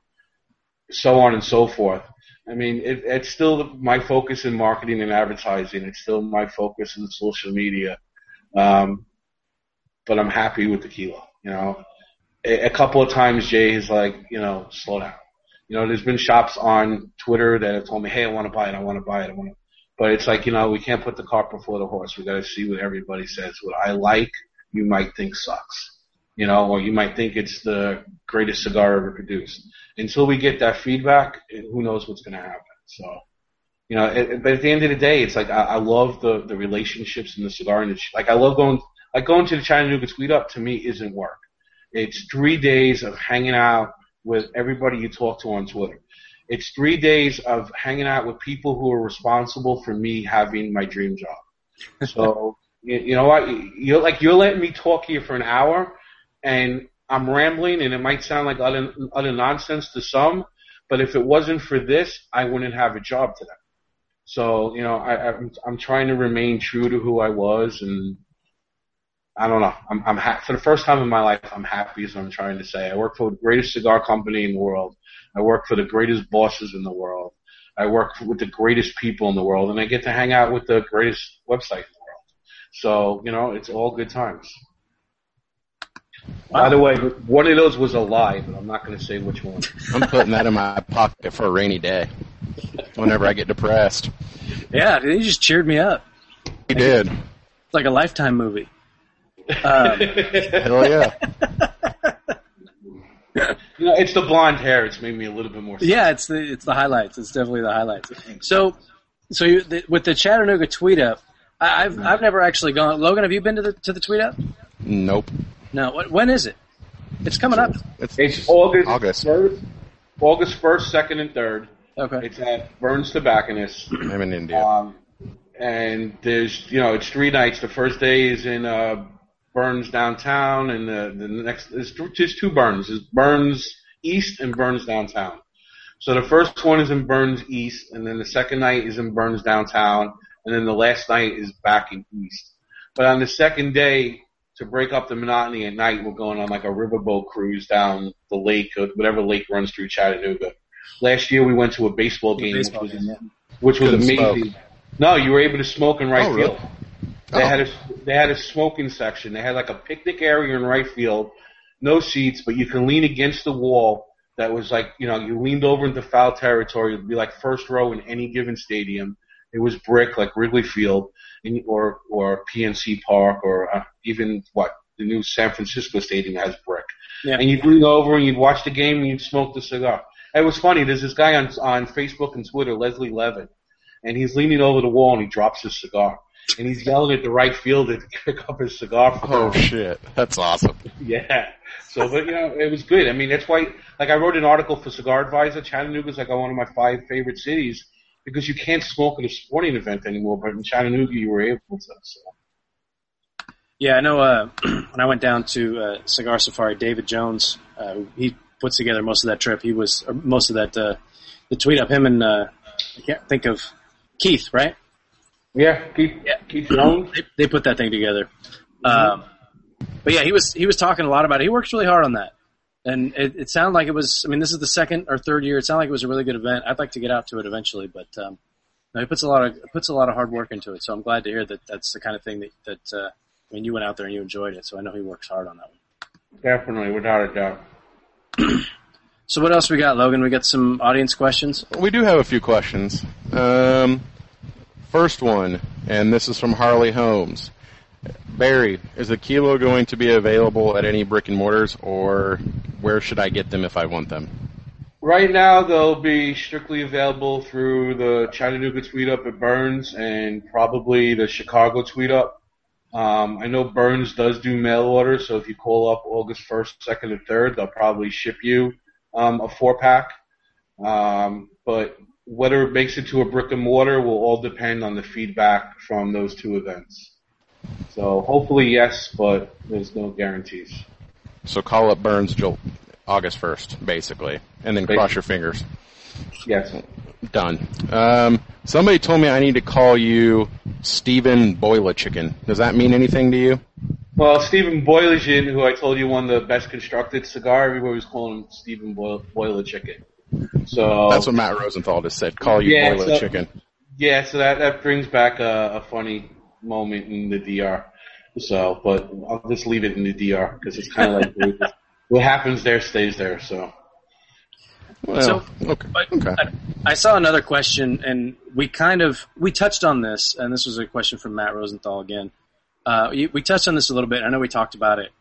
so on and so forth. I mean, it, it's still my focus in marketing and advertising. It's still my focus in social media. Um, but I'm happy with the kilo. You know, a, a couple of times Jay is like, you know, slow down. You know, there's been shops on Twitter that have told me, hey, I want to buy it, I want to buy it, I want to. But it's like, you know, we can't put the cart before the horse. We got to see what everybody says. What I like, you might think sucks, you know, or you might think it's the greatest cigar ever produced. Until we get that feedback, who knows what's going to happen. So, you know, it, but at the end of the day, it's like I, I love the the relationships in the cigar industry. Like I love going, like going to the Chattanooga Tweet Up. To me, isn't work. It's three days of hanging out with everybody you talk to on Twitter. It's three days of hanging out with people who are responsible for me having my dream job. So, you, you know what? You're like, you're letting me talk here for an hour and I'm rambling and it might sound like utter, utter nonsense to some, but if it wasn't for this, I wouldn't have a job today. So, you know, I, I'm, I'm trying to remain true to who I was, and I don't know. I'm, I'm ha- for the first time in my life, I'm happy, as I'm trying to say. I work for the greatest cigar company in the world. I work for the greatest bosses in the world. I work with the greatest people in the world, and I get to hang out with the greatest website in the world. So, you know, it's all good times. Wow. By the way, one of those was a lie, but I'm not going to say which one. I'm putting that in my pocket for a rainy day whenever I get depressed. Yeah, you just cheered me up. You did. It's like a Lifetime movie. Um, Hell yeah. You know, it's the blonde hair. It's made me a little bit more. Yeah, it's the it's the highlights. It's definitely the highlights. So, so you, the, with the Chattanooga Tweet Up, I, I've I've never actually gone. Logan, have you been to the to the Tweet Up? Nope. No. What, when is it? It's coming up. It's, it's August. August. first. August first, second, and third. Okay. It's at Burns Tobacconist. I'm in India. Um, and there's, you know, it's three nights. The first day is in uh, Burns downtown, and the, the next is just two Burns. It's Burns East and Burns downtown. So the first one is in Burns East, and then the second night is in Burns downtown, and then the last night is back in East. But on the second day, to break up the monotony at night, we're going on like a riverboat cruise down the lake, or whatever lake runs through Chattanooga. Last year we went to a baseball game, baseball which was, game, yeah. which was Couldn't amazing. smoke. No, you were able to smoke in right Oh, field. really? They Oh. had a they had a smoking section. They had like a picnic area in right field, no seats, but you can lean against the wall. That was like, you know, you leaned over into foul territory. It would be like first row in any given stadium. It was brick, like Wrigley Field, in, or or P N C Park, or uh, even what the new San Francisco Stadium has brick. Yeah. And you'd lean over and you'd watch the game and you'd smoke the cigar. It was funny. There's this guy on on Facebook and Twitter, Leslie Levin, and he's leaning over the wall and he drops his cigar. And he's yelling at the right fielder to pick up his cigar for Oh, him. shit. That's awesome. Yeah. So, but, you know, it was good. I mean, that's why, like, I wrote an article for Cigar Advisor. Chattanooga's like one of my five favorite cities because you can't smoke at a sporting event anymore, but in Chattanooga you were able to. So. Yeah, I know uh, when I went down to uh, Cigar Safari, David Jones, uh, he puts together most of that trip. He was, or most of that, uh, the tweet up, him and, uh, I can't think of, Keith, right? Yeah, Keith, Yeah. Keith Jones. They, they put that thing together. Um, but yeah, he was he was talking a lot about it. He works really hard on that, and it, it sounded like it was. I mean, this is the second or third year. It sounded like it was a really good event. I'd like to get out to it eventually, but um, no, he puts a lot of puts a lot of hard work into it. So I'm glad to hear that that's the kind of thing that that uh, I mean, you went out there and you enjoyed it. So I know he works hard on that one. Definitely, without a doubt. So what else we got, Logan? We got some audience questions. We do have a few questions. Um, first one, and this is from Harley Holmes. Barry, is the Kilo going to be available at any brick and mortars, or where should I get them if I want them? Right now, they'll be strictly available through the Chattanooga Tweet Up at Burns and probably the Chicago Tweet Up. Um, I know Burns does do mail orders, so if you call up August first, second, and third, they'll probably ship you um, a four-pack. Um, but whether it makes it to a brick and mortar will all depend on the feedback from those two events. So hopefully yes, but there's no guarantees. So call up Burns Joel, August first, basically, and then cross your fingers. Yes. Done. Um, somebody told me I need to call you Stephen Boiler Chicken. Does that mean anything to you? Well, Stephen Boylejian, who I told you won the best constructed cigar, everybody was calling him Stephen Boil- Boiler Chicken. So That's what Matt Rosenthal just said. Call you Yeah, Boiler so- Chicken. yeah, so that that brings back a, a funny moment in the D R. So, but I'll just leave it in the D R because it's kind of like what happens there stays there. So. Well, So, okay. but okay. I, I saw another question, and we kind of we touched on this, and this was a question from Matt Rosenthal again. Uh, we, we touched on this a little bit. I know we talked about it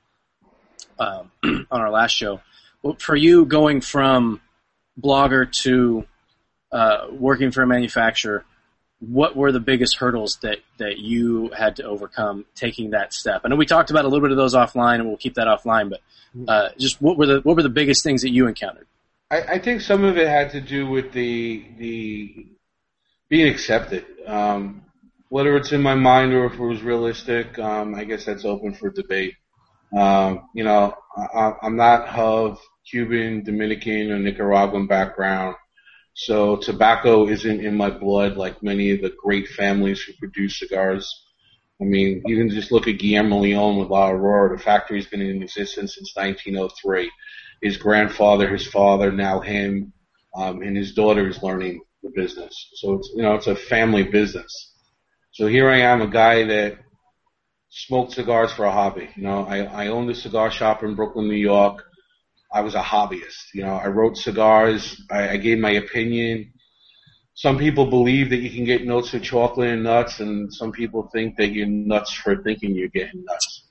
um, on our last show. Well, for you, going from blogger to uh, working for a manufacturer, what were the biggest hurdles that, that you had to overcome taking that step? I know we talked about a little bit of those offline, and we'll keep that offline. But uh, just what were the what were the biggest things that you encountered? I, I think some of it had to do with the the being accepted. Um, whether it's in my mind or if it was realistic, um, I guess that's open for debate. Um, you know, I, I'm not of Cuban, Dominican, or Nicaraguan background, so tobacco isn't in my blood like many of the great families who produce cigars. I mean, even just look at Guillermo Leon with La Aurora. The factory's been in existence since nineteen oh three. His grandfather, his father, now him, um, and his daughter is learning the business. So it's, you know, it's a family business. So here I am, a guy that smoked cigars for a hobby. You know, I, I owned a cigar shop in Brooklyn, New York. I was a hobbyist. You know, I wrote cigars. I, I gave my opinion. Some people believe that you can get notes of chocolate and nuts, and some people think that you're nuts for thinking you're getting nuts.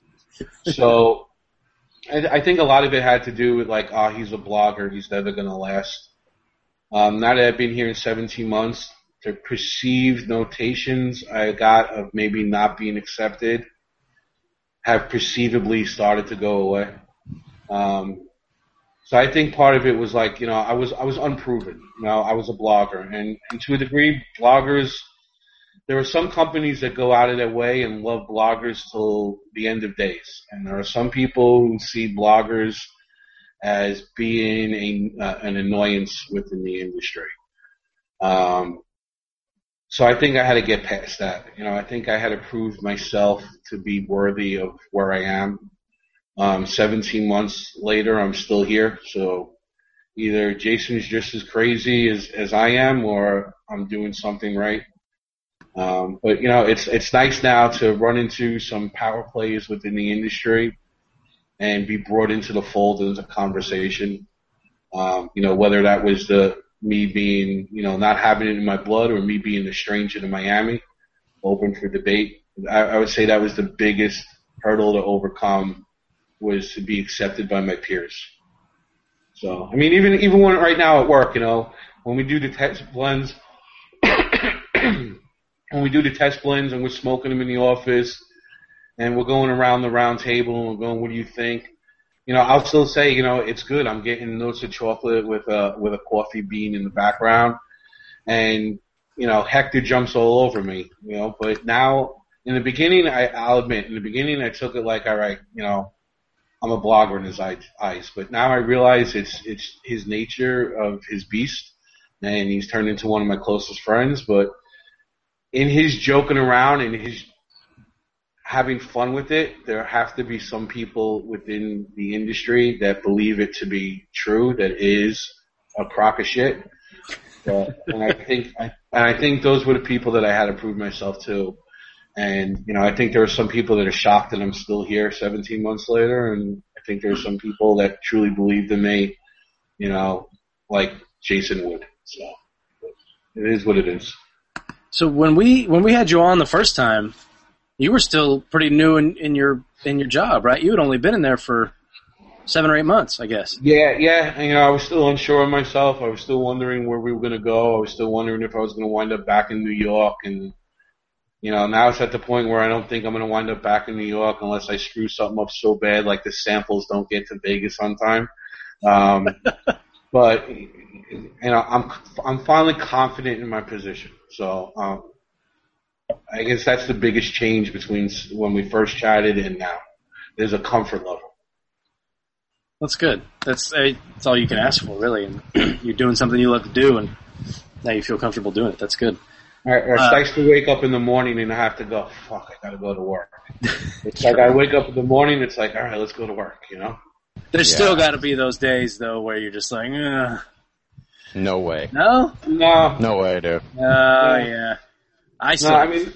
So I think a lot of it had to do with like, ah, oh, he's a blogger, he's never going to last. Um, now that I've been here in seventeen months, the perceived notations I got of maybe not being accepted have perceivably started to go away. Um, So I think part of it was like, you know, I was I was unproven. You know, I was a blogger, and, and to a degree, bloggers. There are some companies that go out of their way and love bloggers till the end of days, and there are some people who see bloggers as being a uh, an annoyance within the industry. Um, so I think I had to get past that. You know, I think I had to prove myself to be worthy of where I am. Um, seventeen months later, I'm still here. So either Jason's just as crazy as, as I am, or I'm doing something right. Um, but you know, it's it's nice now to run into some power plays within the industry and be brought into the fold into conversation. Um, you know, whether that was the me being, you know, not having it in my blood, or me being a stranger to Miami, open for debate. I, I would say that was the biggest hurdle to overcome, was to be accepted by my peers. So, I mean, even even when right now at work, you know, when we do the test blends, when we do the test blends and we're smoking them in the office, and we're going around the round table and we're going, what do you think? You know, I'll still say, you know, it's good. I'm getting notes of chocolate with a with a coffee bean in the background, and you know, Hector jumps all over me. You know, but now in the beginning, I, I'll admit, in the beginning, I took it like, all right, you know, I'm a blogger in his eyes. But now I realize it's it's his nature of his beast, and he's turned into one of my closest friends. But in his joking around and his having fun with it, there have to be some people within the industry that believe it to be true, that is a crock of shit. Uh, and I think, I, and I think those were the people that I had to prove myself to. And, you know, I think there are some people that are shocked that I'm still here seventeen months later. And I think there are some people that truly believed in me, you know, like Jason would. So it is what it is. So when we, when we had you on the first time, you were still pretty new in, in your in your job, right? You had only been in there for seven or eight months, I guess. Yeah, yeah. And, you know, I was still unsure of myself. I was still wondering where we were going to go. I was still wondering if I was going to wind up back in New York. And, you know, now it's at the point where I don't think I'm going to wind up back in New York unless I screw something up so bad, like the samples don't get to Vegas on time. Um, but, you know, I'm I'm finally confident in my position. So, um, I guess that's the biggest change between when we first chatted and now. There's a comfort level. That's good. That's uh, that's all you can ask for, really. And you're doing something you love to do, and now you feel comfortable doing it. That's good. It's uh, nice to wake up in the morning and I have to go, fuck, I gotta go to work. It's like I wake up in the morning, it's like, all right, let's go to work, you know? There's yeah. still got to be those days, though, where you're just like, ugh. No way. No? No. No way, dude. Oh, uh, yeah. I No, I mean,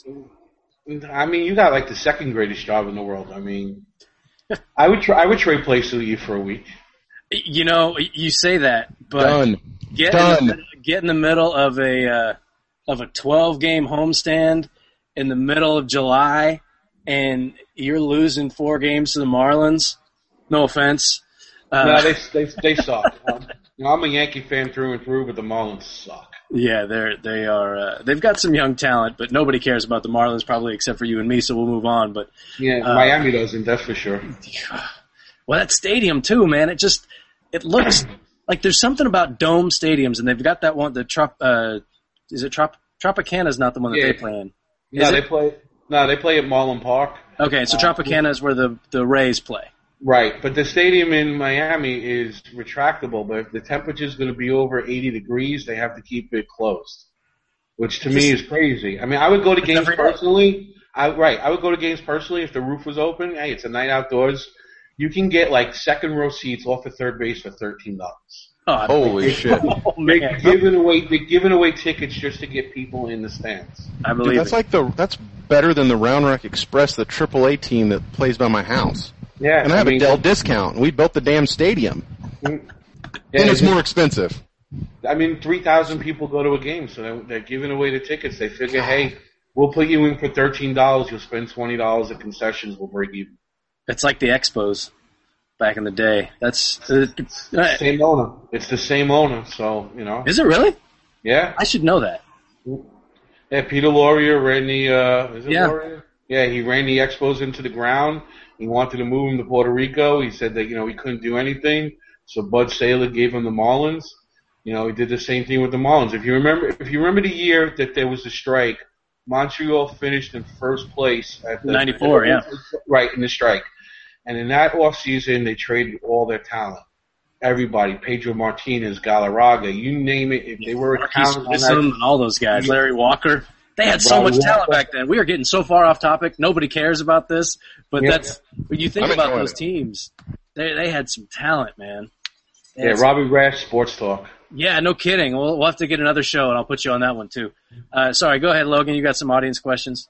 I mean, you got like the second greatest job in the world. I mean, I would try, I would trade places with you for a week. You know, you say that, but Done. Get Done. In the, get in the middle of a uh, of a twelve game homestand in the middle of July, and you're losing four games to the Marlins. No offense. Uh, no, they they they suck. um, you know, I'm a Yankee fan through and through, but the Marlins suck. Yeah, they're they are. Uh, they've got some young talent, but nobody cares about the Marlins probably except for you and me. So we'll move on. But yeah, uh, Miami doesn't. That's for sure. Well, that stadium too, man. It just it looks like there's something about dome stadiums, and they've got that one. The Trop, uh, is it Trop, Tropicana is not the one that yeah. they play in. Is no, it? they play. No, they play at Marlin Park. Okay, so uh, Tropicana is where the the Rays play. Right, but the stadium in Miami is retractable. But if the temperature is going to be over eighty degrees, they have to keep it closed, which to me is crazy. I mean, I would go to games personally. I, right, I would go to games personally if the roof was open. Hey, it's a night outdoors. You can get like second row seats off of third base for thirteen dollars. Oh, holy shit! Oh, they're giving away they're giving away tickets just to get people in the stands. I believe Dude, that's it. like the that's better than the Round Rock Express, the triple A team that plays by my house. Yeah, And I have I mean, a Dell discount. We built the damn stadium. Yeah, And it's more expensive. I mean, three thousand people go to a game, so they're, they're giving away the tickets. They figure, hey, we'll put you in for thirteen dollars. You'll spend twenty dollars at concessions. We'll break even. It's like the Expos back in the day. That's uh, Same owner. It's the same owner, so, you know. Is it really? Yeah. I should know that. Yeah, Peter Laurier ran the, uh, is it Yeah. Laurier? Yeah, he ran the Expos into the ground. He wanted to move them to Puerto Rico. He said that, you know, he couldn't do anything. So Bud Selig gave him the Marlins. You know, he did the same thing with the Marlins. If you remember, if you remember the year that there was a strike, Montreal finished in first place at the ninety-four, yeah, right in the strike. And in that off season, they traded all their talent. Everybody, Pedro Martinez, Galarraga, you name it. If they were a talent, and all those guys, Larry Walker. They had so much talent back then. We are getting so far off topic. Nobody cares about this, but yeah. that's when you think I'm about those it. teams. They they had some talent, man. They yeah, Robbie Rash, Sports Talk. Yeah, no kidding. We'll we'll have to get another show, and I'll put you on that one too. Uh, sorry, go ahead, Logan. You got some audience questions?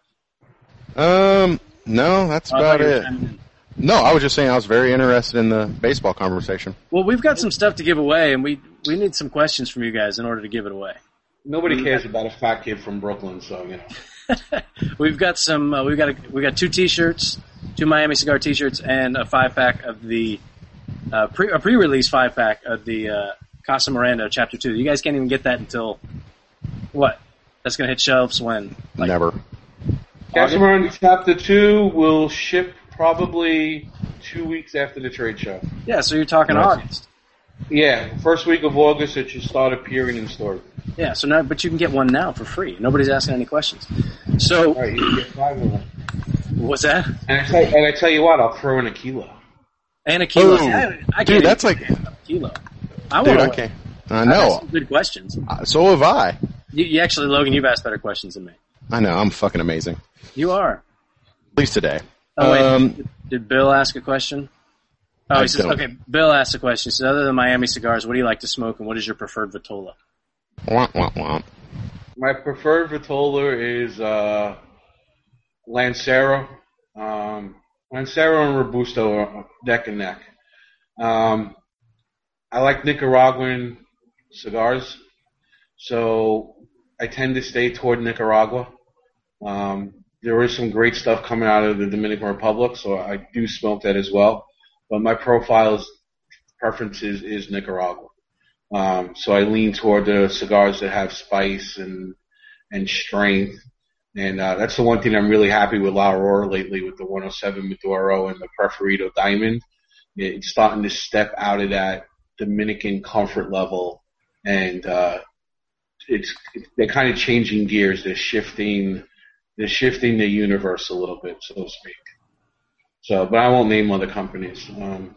Um, no, that's oh, about it. No, I was just saying I was very interested in the baseball conversation. Well, we've got some stuff to give away, and we we need some questions from you guys in order to give it away. Nobody cares about a fat kid from Brooklyn, so you know. we've got some. Uh, we've got a, we got two T-shirts, two Miami Cigar T-shirts, and a five pack of the uh, pre a pre-release five pack of the uh, Casa Miranda Chapter Two. You guys can't even get that until what? That's gonna hit shelves when? Like, Never. Casa Miranda Chapter Two will ship probably two weeks after the trade show. Yeah, so you're talking nice. August. Yeah, first week of August it should start appearing in stores. Yeah, so now, but you can get one now for free. Nobody's asking any questions. So, all right, you can get five of them. What's that? And I, tell, and I tell you what, I'll throw in a kilo. And a kilo. Ooh, I, I dude, that's like a kilo. I dude, I can't. I know. Some good questions. Uh, so have I. You, you actually, Logan, you've asked better questions than me. I know. I'm fucking amazing. You are. At least today. Oh wait, um, did, did Bill ask a question? Oh, he says, okay, Bill asked a question. He says, other than Miami cigars, what do you like to smoke, and what is your preferred Vitola? Womp, womp, womp. My preferred Vitola is uh, Lancero. Um, Lancero and Robusto are neck and neck. Um, I like Nicaraguan cigars, so I tend to stay toward Nicaragua. Um, there is some great stuff coming out of the Dominican Republic, so I do smoke that as well. But my profile's preference is, is Nicaragua. Um, so I lean toward the cigars that have spice and and strength. And uh, that's the one thing I'm really happy with La Aurora lately with the one oh seven Maduro and the Preferido Diamond. It's starting to step out of that Dominican comfort level. And uh, it's they're kind of changing gears. They're shifting, they're shifting the universe a little bit, so to speak. So, but I won't name other companies. Um,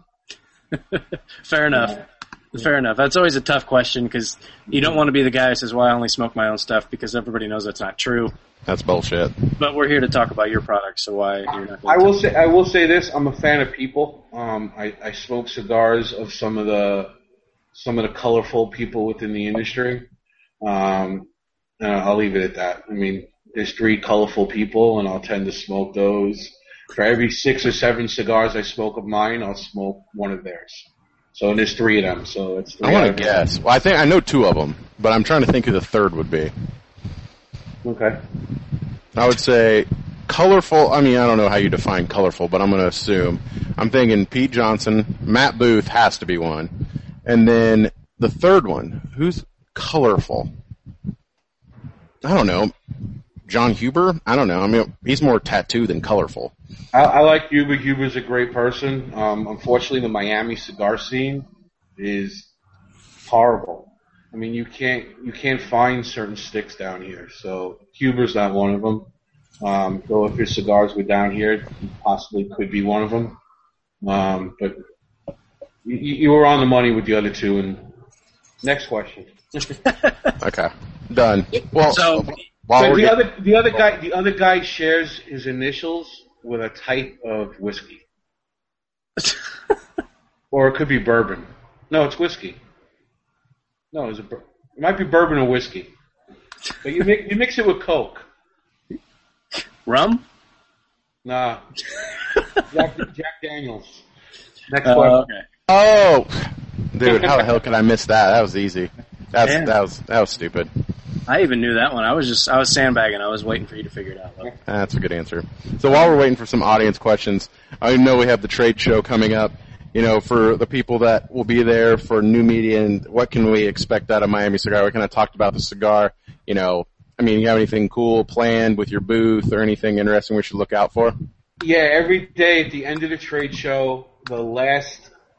Fair enough. Yeah. Fair enough. That's always a tough question because you don't want to be the guy who says, well, I only smoke my own stuff because everybody knows that's not true. That's bullshit. But we're here to talk about your product, so why you're not I will say I will say this, I'm a fan of people. Um, I, I smoke cigars of some of the some of the colorful people within the industry. Um, and I'll leave it at that. I mean, there's three colorful people and I'll tend to smoke those. For every six or seven cigars I smoke of mine, I'll smoke one of theirs. So there's three of them. So it's. I want to guess. Well, I think I know two of them, but I'm trying to think who the third would be. Okay. I would say colorful. I mean, I don't know how you define colorful, but I'm going to assume. I'm thinking Pete Johnson, Matt Booth has to be one, and then the third one. Who's colorful? I don't know. John Huber? I don't know. I mean, he's more tattoo than colorful. I, I like Huber. Huber's a great person. Um, unfortunately, the Miami cigar scene is horrible. I mean, you can't you can't find certain sticks down here. So Huber's not one of them. Um, though if his cigars were down here, he possibly could be one of them. Um, but you, you were on the money with the other two. And next question. Okay, done. Well, so. So the other, the other guy, the other guy shares his initials with a type of whiskey, or it could be bourbon. No, it's whiskey. No, it's a, it might be bourbon or whiskey, but you mix, you mix it with Coke. Rum? Nah, Jack, Jack Daniels. Next uh, question. Okay. Oh, dude, how the hell could I miss that? That was easy. That's yeah. that was that was stupid. I even knew that one. I was just, I was sandbagging. I was waiting for you to figure it out. Though. That's a good answer. So while we're waiting for some audience questions, I know we have the trade show coming up. You know, for the people that will be there for new media and what can we expect out of Miami Cigar? We kind of talked about the cigar. You know, I mean, you have anything cool planned with your booth or anything interesting we should look out for? Yeah, every day at the end of the trade show, the last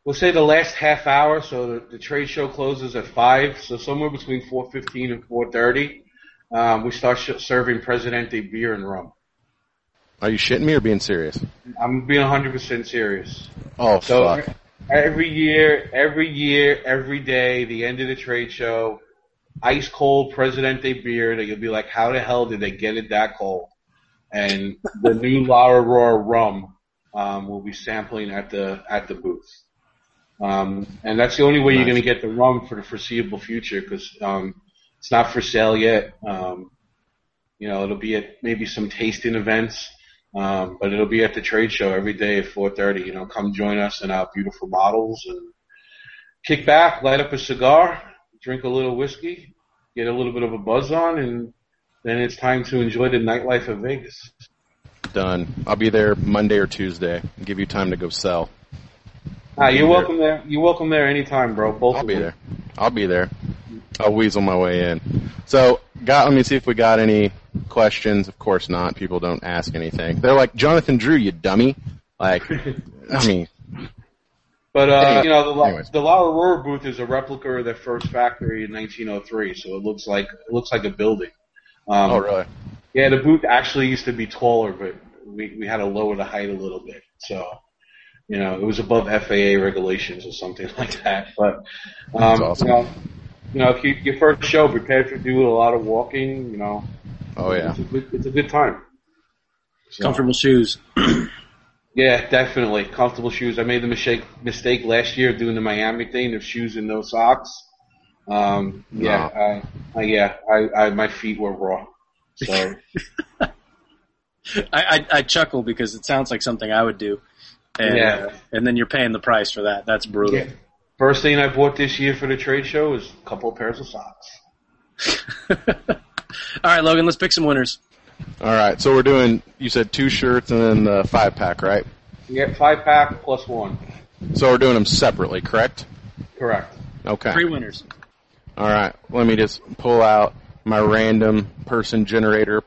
we'll say the last half hour. So the, the trade show closes at five. So somewhere between four fifteen and four thirty, um, we start sh- serving Presidente beer and rum. Are you shitting me or being serious? I'm being one hundred percent serious. Oh, so fuck. Every year, every year, every day, the end of the trade show, ice cold Presidente beer that you'll be like, how the hell did they get it that cold? And the new Lara Roar rum um, will be sampling at the at the booth. Um, and that's the only way nice. You're going to get the rum for the foreseeable future because um, it's not for sale yet. Um, you know, it'll be at maybe some tasting events. Um, but it'll be at the trade show every day at four thirty. You know, come join us in our beautiful models and kick back, light up a cigar, drink a little whiskey, get a little bit of a buzz on, and then it's time to enjoy the nightlife of Vegas. Done. I'll be there Monday or Tuesday. Give you time to go sell. Ah, you're welcome there. You're welcome there anytime, bro. Both I'll of be them. there. I'll be there. I'll weasel my way in. So, got. Let me see if we got any questions. Of course not. People don't ask anything. They're like, Jonathan Drew, you dummy. Like, I mean. But, uh, anyway, you know, the, anyways. the Lara Roar booth is a replica of their first factory in nineteen oh three, so it looks like, it looks like a building. Um, oh, really? Yeah, the booth actually used to be taller, but we, we had to lower the height a little bit. So, you know, it was above F A A regulations or something like that. But, um, That's awesome. you know, you know, if you, your first show, prepare to do a lot of walking, you know. Oh, yeah. It's a good, it's a good time. So, Comfortable shoes. yeah, definitely. Comfortable shoes. I made the mistake, mistake last year doing the Miami thing of shoes and no socks. Um, yeah, No. I, I, yeah, I, I, my feet were raw. So. I, I, I chuckle because it sounds like something I would do. And, Yeah. uh, and then you're paying the price for that. That's brutal. Yeah. First thing I bought this year for the trade show was a couple of pairs of socks. All right, Logan, let's pick some winners. All right. So we're doing, you said two shirts and then the five pack, right? You get five pack plus one. So we're doing them separately, correct? Correct. Okay. Three winners. All right. Let me just pull out my random person generator.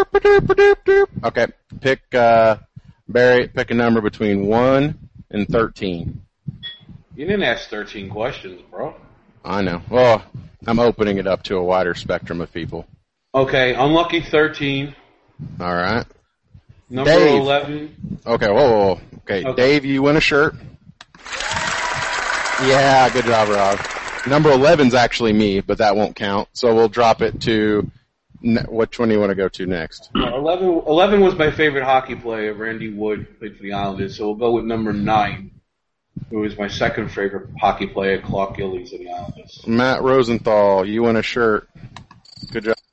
Okay. Pick, uh, Barry, pick a number between one and thirteen. You didn't ask thirteen questions, bro. I know. Well, I'm opening it up to a wider spectrum of people. Okay, unlucky thirteen. All right. Number Dave. eleven. Okay, whoa, whoa, whoa. Okay, Okay. Dave, you win a shirt. Yeah, good job, Rob. Number eleven's actually me, but that won't count. So we'll drop it to, ne- which one do you want to go to next? No, eleven, eleven was my favorite hockey player, Randy Wood, played for the Islanders, so we'll go with number nine, who was my second favorite hockey player, Clark Gillies of the Islanders. Matt Rosenthal, you win a shirt. Good job.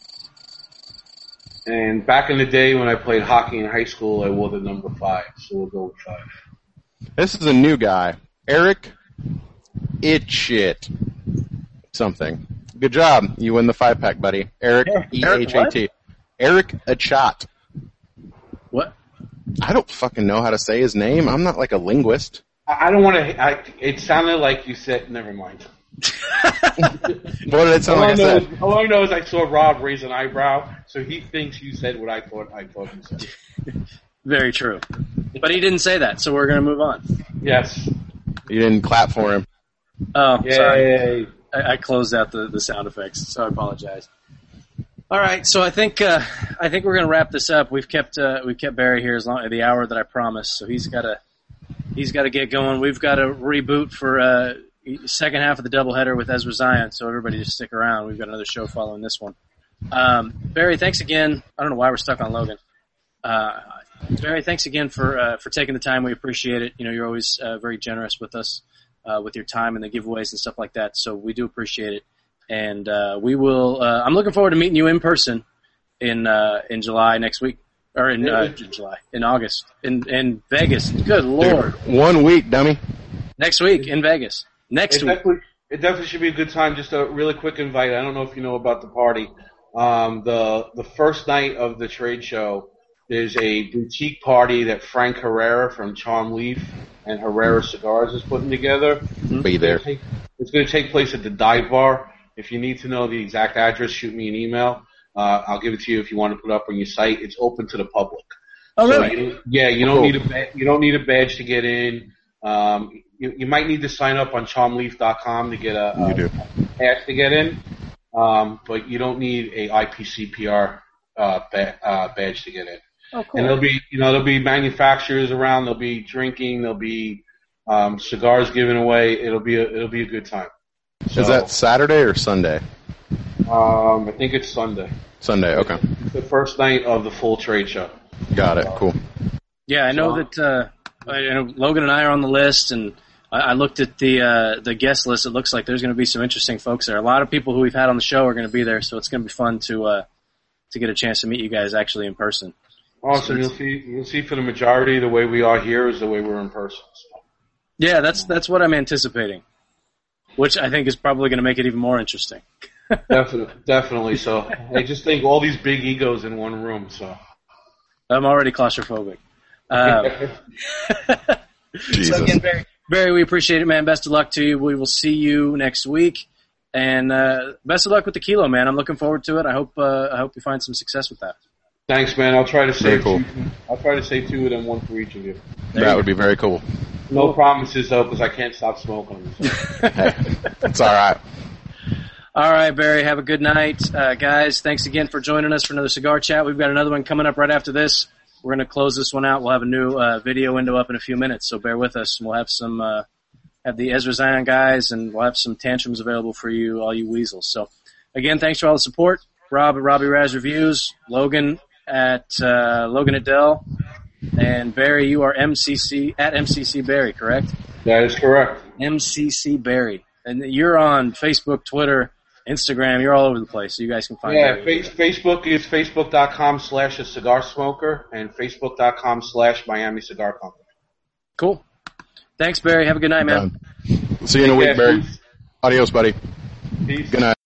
And back in the day when I played hockey in high school, I wore the number five, so we'll go with five. This is a new guy. Eric Itchit. Something. Good job. You win the five pack, buddy. Eric, E H A T. Eric Achat. What? I don't fucking know how to say his name. I'm not like a linguist. I, I don't want to, it sounded like you said, never mind. What did it sound all, like I I know said? is, all I know is I saw Rob raise an eyebrow, so he thinks you said what I thought I thought you said. Very true. But he didn't say that, so we're going to move on. Yes. You didn't clap for him. Oh, Yay. sorry. I, I closed out the, the sound effects, so I apologize. All right, so I think uh, I think we're going to wrap this up. We've kept uh, we've kept Barry here as long the hour that I promised, so he's got to he's got to get going. We've got to reboot for uh, second half of the doubleheader with Ezra Zion, so everybody just stick around. We've got another show following this one. Um, Barry, thanks again. I don't know why we're stuck on Logan. Uh, Barry, thanks again for uh, for taking the time. We appreciate it. You know, you're always uh, very generous with us uh, with your time and the giveaways and stuff like that. So we do appreciate it. And uh, we will. Uh, I'm looking forward to meeting you in person in uh, in July next week, or in uh, July, in August, in in Vegas. Good Lord! Dude, one week, dummy. Next week in Vegas. Next It week. definitely, it definitely should be a good time. Just a really quick invite. I don't know if you know about the party. Um, the the first night of the trade show, there's a boutique party that Frank Herrera from Charm Leaf and Herrera Cigars is putting together. Be there. It's going to take place at the Dive Bar. If you need to know the exact address, shoot me an email. Uh, I'll give it to you if you want to put it up on your site. It's open to the public. Oh, So really? you, yeah, you don't Cool. need a ba- you don't need a badge to get in. Um, you, you might need to sign up on charm leaf dot com to get a, a, You do. a pass to get in, um, but you don't need a I P C P R uh, ba- uh, badge to get in. Oh, cool. And there'll be, you know, there'll be manufacturers around. There'll be drinking. There'll be um, cigars given away. It'll be a, it'll be a good time. So, Is that Saturday or Sunday? Um, I think it's Sunday. Sunday. Okay. It's the first night of the full trade show. Got it. Cool. Yeah, I know that uh, I, I know Logan and I are on the list, and I, I looked at the uh, the guest list. It looks like there's going to be some interesting folks there. A lot of people who we've had on the show are going to be there, so it's going to be fun to uh, to get a chance to meet you guys actually in person. Awesome. You'll see. You'll see. For the majority, the way we are here is the way we're in person. So. Yeah, that's that's what I'm anticipating, which I think is probably going to make it even more interesting. Definitely, definitely. So I just think all these big egos in one room. So I'm already claustrophobic. Um, Jesus. so again, Barry, Barry, we appreciate it, man. Best of luck to you. We will see you next week, and uh, best of luck with the kilo, man. I'm looking forward to it. I hope uh, I hope you find some success with that. Thanks, man. I'll try to save. Very cool. Two, I'll try to save two of them, one for each of you. There That you would be very cool. No promises though, because I can't stop smoking. So. Hey, it's all right. All right, Barry, have a good night. Uh, guys, thanks again for joining us for another cigar chat. We've got another one coming up right after this. We're going to close this one out. We'll have a new uh, video window up in a few minutes, so bear with us. We'll have some, uh, have the Ezra Zion guys, and we'll have some tantrums available for you, all you weasels. So, again, thanks for all the support. Rob at Robbie Raz Reviews, Logan at uh, Logan Adele, and Barry, you are M C C, at M C C Barry, correct? That is correct. M C C Barry. And you're on Facebook, Twitter, Instagram, you're all over the place, so you guys can find Yeah, Barry. face, Facebook is facebook.com slash a cigar smoker and facebook.com slash Miami Cigar Company. Cool. Thanks, Barry. Have a good night, man. Done. See you in a week, Yeah, Barry. peace. Adios, buddy. Peace. Good night.